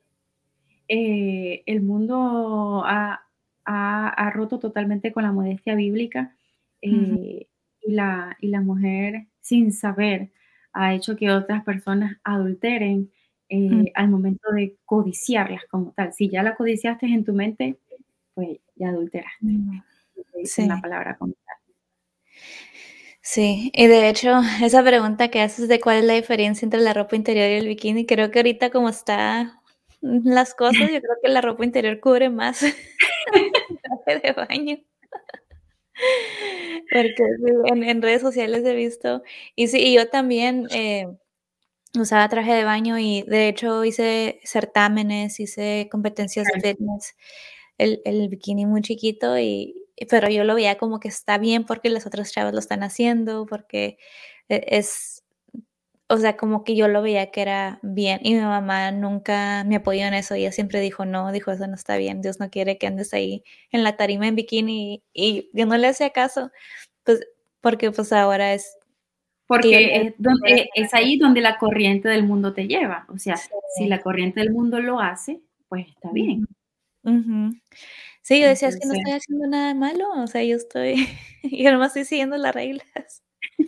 B: el mundo ha roto totalmente con la modestia bíblica,
A: ujú,
B: y la mujer, sin saber, ha hecho que otras personas adulteren,
A: ujú,
B: al momento de codiciarlas como tal. Si ya la codiciaste en tu mente, pues ya adulteraste,
A: ujú.
B: lo que dice en la
A: Sí,
B: palabra como tal.
A: sí. Y de hecho, esa pregunta que haces de cuál es la diferencia entre la ropa interior y el bikini, creo que ahorita como está las cosas, yo creo que la ropa interior cubre más el traje de baño. Porque sí, en redes sociales he visto y sí, y yo también, usaba traje de baño y de hecho hice certámenes, hice competencias de fitness, el bikini muy chiquito pero yo lo veía como que está bien porque las otras chavas lo están haciendo, porque es o sea, como que yo lo veía que era bien, y mi mamá nunca me apoyó en eso, ella siempre dijo: "No", dijo: "Eso no está bien, Dios no quiere que andes ahí en la tarima en bikini", y yo no le hacía caso, pues, porque, pues, ahora es que yo lo
B: Porque
A: veo
B: es donde es ahí donde la corriente del mundo te lleva. O sea, si
A: sí,
B: la corriente del mundo lo hace, pues está bien.
A: ujú, ujú. Sí, yo decía: "Es que no
B: Entonces,
A: estoy haciendo nada malo, o sea, yo estoy yo nomás estoy siguiendo las reglas".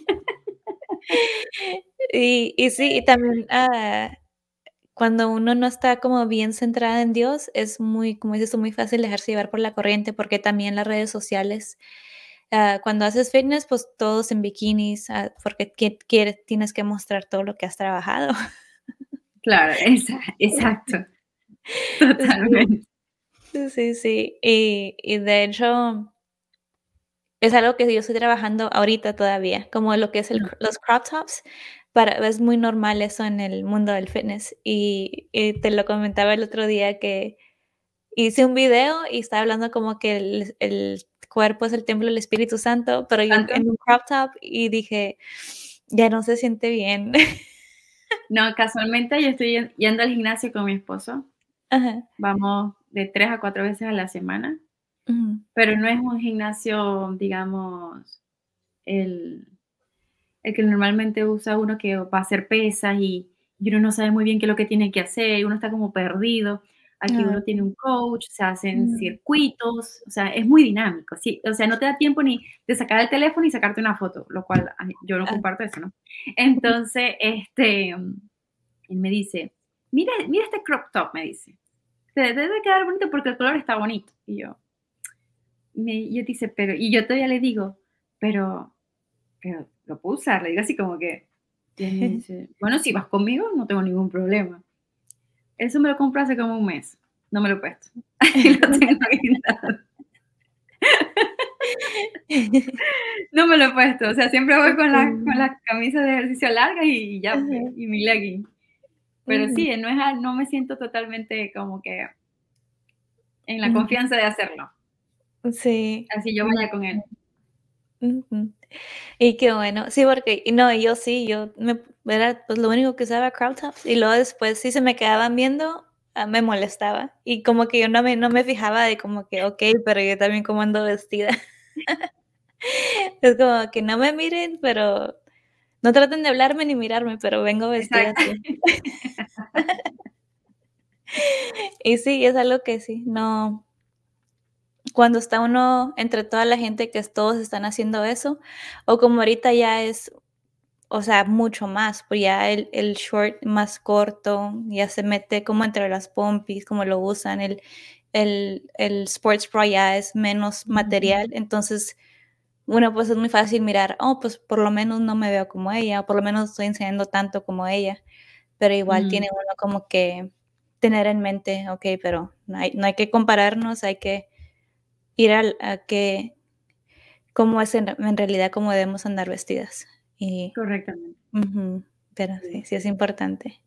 A: Y sí, y también, cuando uno no está como bien centrada en Dios, es muy, como dices tú, muy fácil dejarse llevar por la corriente, porque también las redes sociales, cuando haces fitness, pues todos en bikinis, porque tienes que mostrar todo lo que has trabajado.
B: claro, exacto,
A: Sí,
B: totalmente.
A: sí, sí. Y de hecho, es algo que yo estoy trabajando ahorita todavía, como lo que es los crop tops, es muy normal eso en el mundo del fitness. Y te lo comentaba el otro día que hice un video y estaba hablando como que el cuerpo es el templo del Espíritu Santo, pero yo
B: ¿Tanto?
A: en un crop top y dije: "Ya no se siente bien".
B: No, casualmente yo estoy yendo al gimnasio con mi esposo.
A: Ajá,
B: Vamos de 3 a 4 veces a la semana,
A: ujú,
B: pero no es un gimnasio, digamos, el el que normalmente usa uno que va a hacer pesas y uno no sabe muy bien qué es lo que tiene que hacer, y uno está como perdido. Aquí
A: ah,
B: uno tiene un coach, se hacen
A: mm,
B: circuitos, o sea, es muy dinámico, sí, o sea, no te da tiempo ni de sacar el teléfono y sacarte una foto, lo cual, yo no
A: ah,
B: comparto eso, ¿no? Entonces, él me dice: "Mira este crop top", me dice, "te debe quedar bonito porque el color está bonito". Y yo dice: "Pero", y yo todavía le digo: "Pero, ¿lo puedo usar?", le digo así como que, y él me dice: "Bueno, si vas conmigo, no tengo ningún problema". Eso me lo compré hace como un mes, no me lo he puesto. Ahí lo tengo guindado. No me lo he puesto, o sea, siempre voy con
A: Sí,
B: las camisas de ejercicio largas y ya, pues,
A: ajá,
B: y mi legging. Pero
A: ujú,
B: sí, no me siento totalmente como que en la
A: ujú,
B: confianza de hacerlo,
A: sí,
B: así yo
A: no,
B: vaya con él.
A: ujú. Y qué bueno. Sí, porque y no, yo sí, yo me era, pues, lo único que usaba crop tops, y luego después, si se me quedaban viendo, me molestaba, y como que yo no me fijaba de como que, okey, pero yo también cómo ando vestida. Es como que no me miren, pero no traten de hablarme ni mirarme, pero vengo vestida
B: Exacto.
A: así. Y sí, es algo que sí, no cuando está uno entre toda la gente que todos están haciendo eso, o como ahorita ya es, o sea, mucho más, pues ya el short más corto, ya se mete como entre las pompis, como lo usan, el sports bra ya es menos material, entonces, bueno, pues es muy fácil mirar, oh, pues por lo menos no me veo como ella, o por lo menos estoy enseñando tanto como ella, pero igual
B: Mm,
A: tiene uno como que tener en mente, okey, pero no hay que compararnos, hay que ir a que cómo es en realidad cómo debemos andar vestidas. Y
B: correctamente,
A: ujú, pero sí,
B: sí,
A: sí es importante.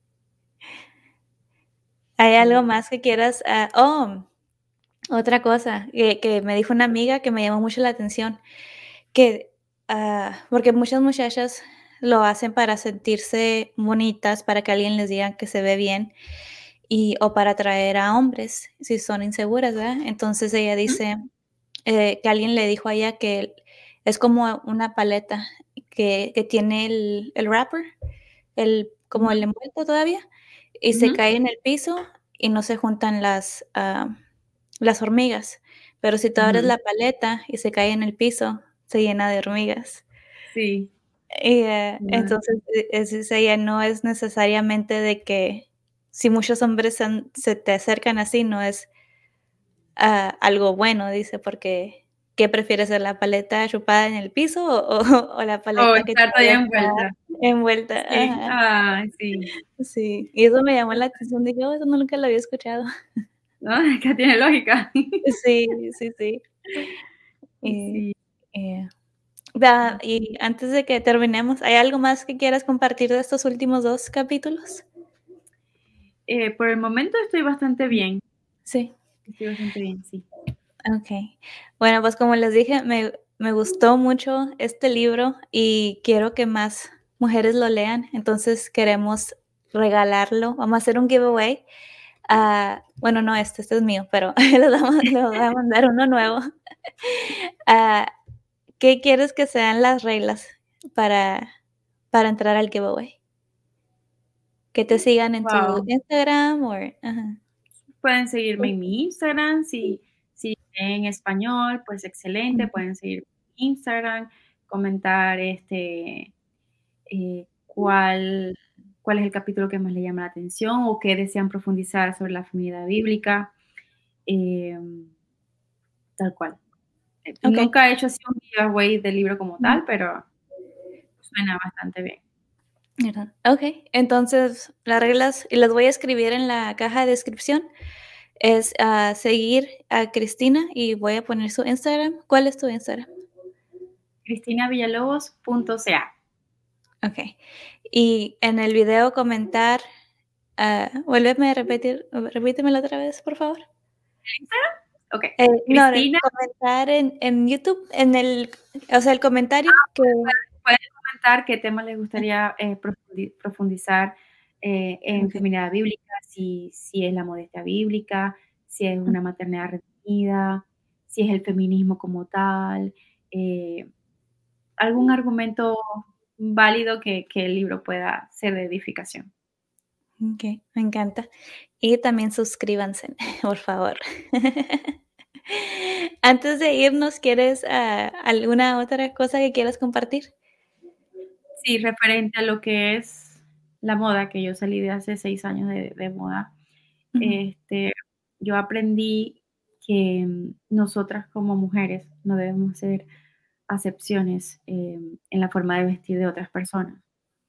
A: ¿Hay algo
B: sí.
A: más que quieras? Otra cosa que me dijo una amiga que me llamó mucho la atención, que, porque muchas muchachas lo hacen para sentirse bonitas, para que alguien les diga que se ve bien o para atraer a hombres, si son inseguras, ¿verdad? Entonces ella
B: Ujú,
A: dice, que alguien le dijo a ella que es como una paleta que tiene el wrapper, como el
B: ujú,
A: envuelto todavía, y se
B: ujú,
A: cae en el piso y no se juntan las hormigas. Pero si tú abres
B: ujú.
A: la paleta y se cae en el piso, se llena de hormigas.
B: Sí,
A: Y,
B: wow.
A: entonces, dice ella, no es necesariamente de que si muchos hombres se te acercan así, no es, algo bueno, dice, porque, ¿qué prefieres ser, la paleta chupada en el piso o la
B: Oh,
A: paleta que
B: está todavía
A: todavía está
B: envuelta.
A: envuelta?
B: Sí,
A: Ajá,
B: ay, sí.
A: sí, y eso me llamó la atención, dije: "Oh, eso nunca lo había escuchado".
B: No, es que tiene lógica.
A: Sí, sí, sí. Y,
B: Sí.
A: eh, y antes de que terminemos, ¿hay algo más que quieras compartir de estos últimos 2 capítulos?
B: Por el momento estoy bastante
A: Mm,
B: bien,
A: sí.
B: estoy bastante bien, sí.
A: Okay. Bueno, pues, como les dije, me gustó mucho este libro y quiero que más mujeres lo lean, entonces queremos regalarlo. Vamos a hacer un giveaway. Bueno, no, este es mío, pero les voy a mandar uno nuevo. Ah, ¿Qué quieres que sean las reglas para entrar al giveaway? ¿Que te sigan en tu
B: Wow.
A: Instagram o? Ajá.
B: Pueden seguirme en mi Instagram, si en español, pues excelente,
A: Ujú,
B: pueden seguir mi Instagram, comentar, cuál es el capítulo que más le llama la atención o qué desean profundizar sobre la feminidad bíblica, em, tal cual.
A: okey.
B: Nunca he hecho así un giveaway del libro como
A: Ujú.
B: tal, pero suena bastante bien.
A: ¿Verdad? Okey, entonces, las reglas, y las voy a escribir en la caja de descripción, es, seguir a Cristina y voy a poner su Instagram. ¿Cuál es tu Instagram?
B: CristinaVillalobos.ca.
A: Okey. Y en el video comentar, vuélveme a repítemelo otra vez, por favor.
B: Ok,
A: No,
B: Cristina.
A: comentar en YouTube, o sea, el comentario que
B: Pueden comentar qué temas les gustaría, profundizar, en
A: okey,
B: feminidad bíblica, si es la modestia bíblica, si es
A: mm,
B: una maternidad redimida, si es el feminismo como tal, eh, algún argumento válido que el libro pueda ser de edificación.
A: okey, me encanta. Y también suscríbanse, por favor. Antes de irnos, ¿quieres, alguna otra cosa que quieras compartir?
B: Sí, referente a lo que es la moda, que yo salí de hace 6 años de moda,
A: Ujú,
B: este, yo aprendí que, nosotras como mujeres no debemos hacer acepciones, en la forma de vestir de otras personas.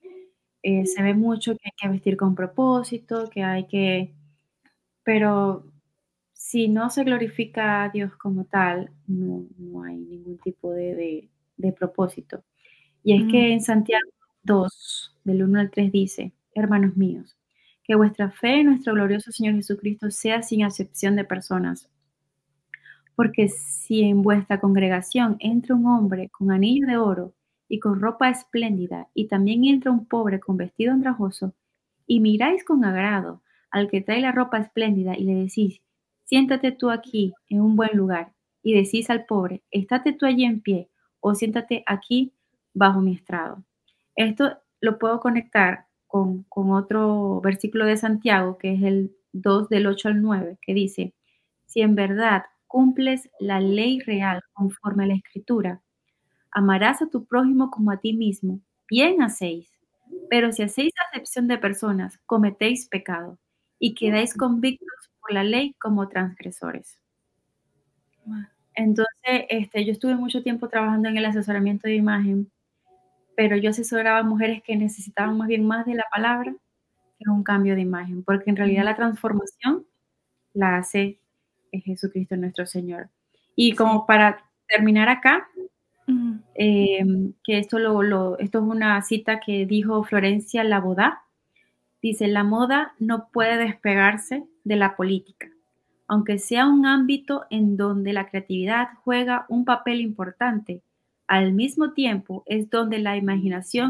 B: Se ve mucho que hay que vestir con propósito, que hay que pero si no se glorifica a Dios como tal, no hay ningún tipo de propósito. Y es
A: mm,
B: que en Santiago 2 del 1 al 3 dice: "Hermanos míos, que vuestra fe en nuestro glorioso Señor Jesucristo sea sin acepción de personas, porque si en vuestra congregación entra un hombre con anillo de oro y con ropa espléndida, y también entra un pobre con vestido andrajoso, y miráis con agrado al que trae la ropa espléndida y le decís: siéntate tú aquí en un buen lugar, y decís al pobre: estate tú allí en pie, o siéntate aquí bajo mi estrado". Esto lo puedo conectar con otro versículo de Santiago, que es el 2 del 8 al 9, que dice: si en verdad cumples la ley real conforme a la Escritura, amarás a tu prójimo como a ti mismo, bien hacéis. Pero si hacéis acepción de personas, cometéis pecado y quedáis convictos por la ley como transgresores. Entonces, yo estuve mucho tiempo trabajando en el asesoramiento de imagen, pero yo asesoraba a mujeres que necesitaban más bien más de la palabra que un cambio de imagen, porque en realidad
A: ujú,
B: la transformación la hace Jesucristo nuestro Señor. Y
A: sí,
B: como para terminar acá,
A: ujú,
B: que esto es una cita que dijo Florencia Labodá, dice: "La moda no puede despegarse de la política, aunque sea un ámbito en donde la creatividad juega un papel importante, al mismo tiempo es donde la imaginación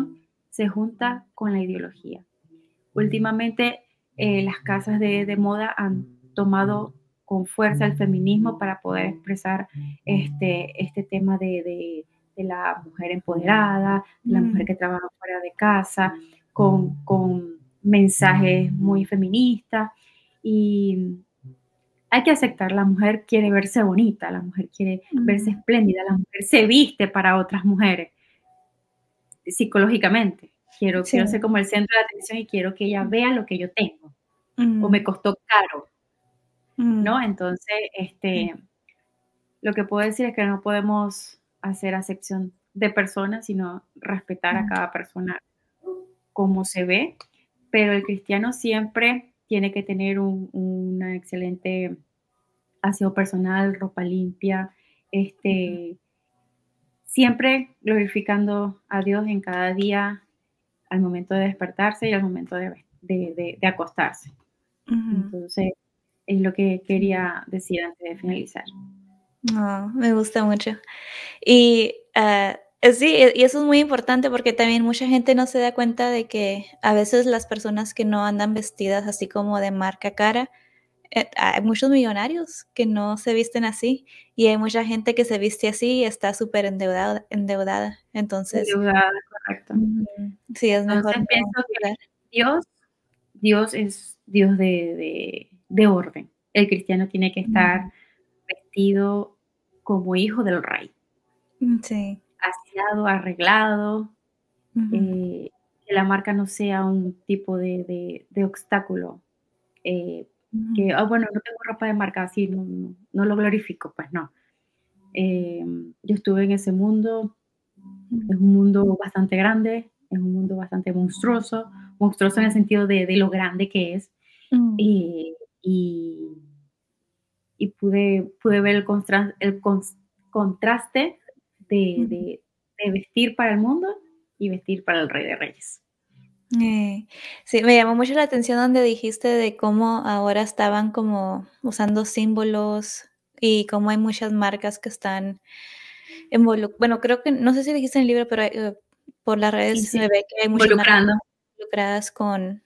B: se junta con la ideología. Últimamente, las casas de moda han tomado con fuerza el feminismo para poder expresar este tema de la mujer empoderada, de la mujer
A: Mm,
B: que trabaja fuera de casa, con mensajes muy feministas. Y hay que aceptar, la mujer quiere verse bonita, la mujer quiere verse
A: mm,
B: espléndida, la mujer se viste para otras mujeres psicológicamente. Quiero ser
A: sí,
B: como el centro de atención y quiero que ella vea lo que yo tengo o
A: mm,
B: me costó caro,
A: mm,
B: ¿no? Entonces,
A: sí,
B: lo que puedo decir es que no podemos hacer acepción de personas, sino respetar a
A: mm,
B: cada persona como se ve, pero el cristiano siempre tiene que tener una excelente aseo personal, ropa limpia,
A: mm,
B: este, siempre glorificando a Dios en cada día, al momento de despertarse y al momento de acostarse.
A: ujú,
B: Entonces, es lo que
A: sí.
B: quería decir antes de finalizar.
A: No, me gusta mucho. Y, sí, y eso es muy importante porque también mucha gente no se da cuenta de que a veces las personas que no andan vestidas así como de marca cara, hay muchos millonarios que no se visten así, y hay mucha gente que se viste así y está súper endeudada. Entonces,
B: Endeudada, correcto.
A: ujú, sí, es mejor
B: Entonces,
A: no
B: pienso
A: juzgar.
B: que Dios es Dios de orden. El cristiano tiene que estar
A: Ujú,
B: vestido como hijo del rey,
A: sí,
B: aseado, arreglado,
A: ujú,
B: que la marca no sea un tipo de obstáculo, eh,
A: ujú,
B: que, bueno, no tengo ropa de marca, así no lo glorifico, pues no. Yo estuve en ese mundo, es
A: ujú,
B: un mundo bastante grande, es un mundo bastante monstruoso en el sentido de lo grande que es,
A: mm,
B: eh, y y pude ver el contraste de
A: ujú.
B: de de vestir para el mundo y vestir para el Rey de Reyes.
A: Sí, me llamó mucho la atención donde dijiste de cómo ahora estaban como usando símbolos y cómo hay muchas marcas que están bueno, creo que no sé si dijiste en el libro, pero, por las redes
B: Sí,
A: se
B: sí,
A: ve que hay muchas marcas
B: involucrando.
A: involucradas con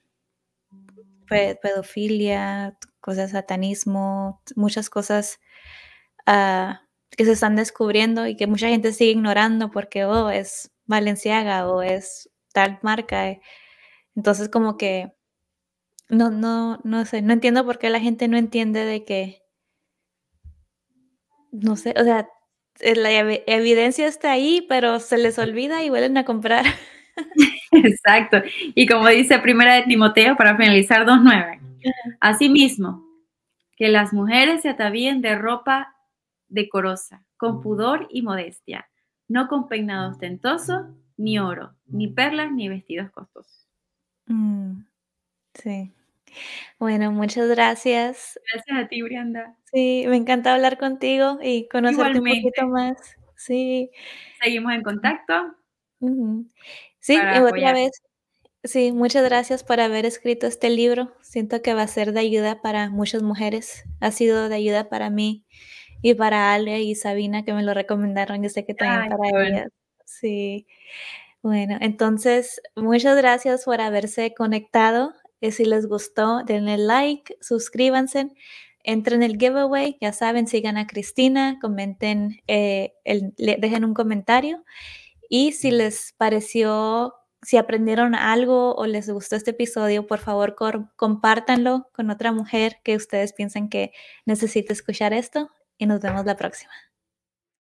A: pedofilia, cosas de satanismo, muchas cosas, que se están descubriendo y que mucha gente sigue ignorando porque, oh, es Balenciaga o es tal marca, entonces como que no sé, no entiendo por qué la gente no entiende de que, no sé, o sea, la evidencia está ahí, pero se les olvida y vuelven a comprar.
B: Exacto. Y como dice Primera de Timoteo, para finalizar, 2:9. Asimismo, que las mujeres se atavíen de ropa decorosa, con pudor y modestia, no con peinado ostentoso, ni oro, ni perlas, ni vestidos costosos.
A: Mm, sí. Bueno, muchas gracias.
B: Gracias a ti, Brianda.
A: Sí, me encanta hablar contigo y conocerte un
B: Igualmente,
A: poquito más. Sí,
B: seguimos en
A: sí,
B: contacto
A: ujú. Sí, y
B: para
A: otra
B: apoyar.
A: vez, sí, muchas gracias por haber escrito este libro. Siento que va a ser de ayuda para muchas mujeres. Ha sido de ayuda para mí y para Ale y Sabina, que me lo recomendaron. Yo sé que también
B: Ay,
A: para
B: qué bueno.
A: ellas. Sí. Bueno, entonces, muchas gracias por haberse conectado. Si les gustó, denle like, suscríbanse, entren en el giveaway, ya saben, sigan a Cristina, comenten, dejen un comentario. Y si les pareció, si aprendieron algo o les gustó este episodio, por favor, compártanlo con otra mujer que ustedes piensen que necesite escuchar esto. Y nos vemos la próxima.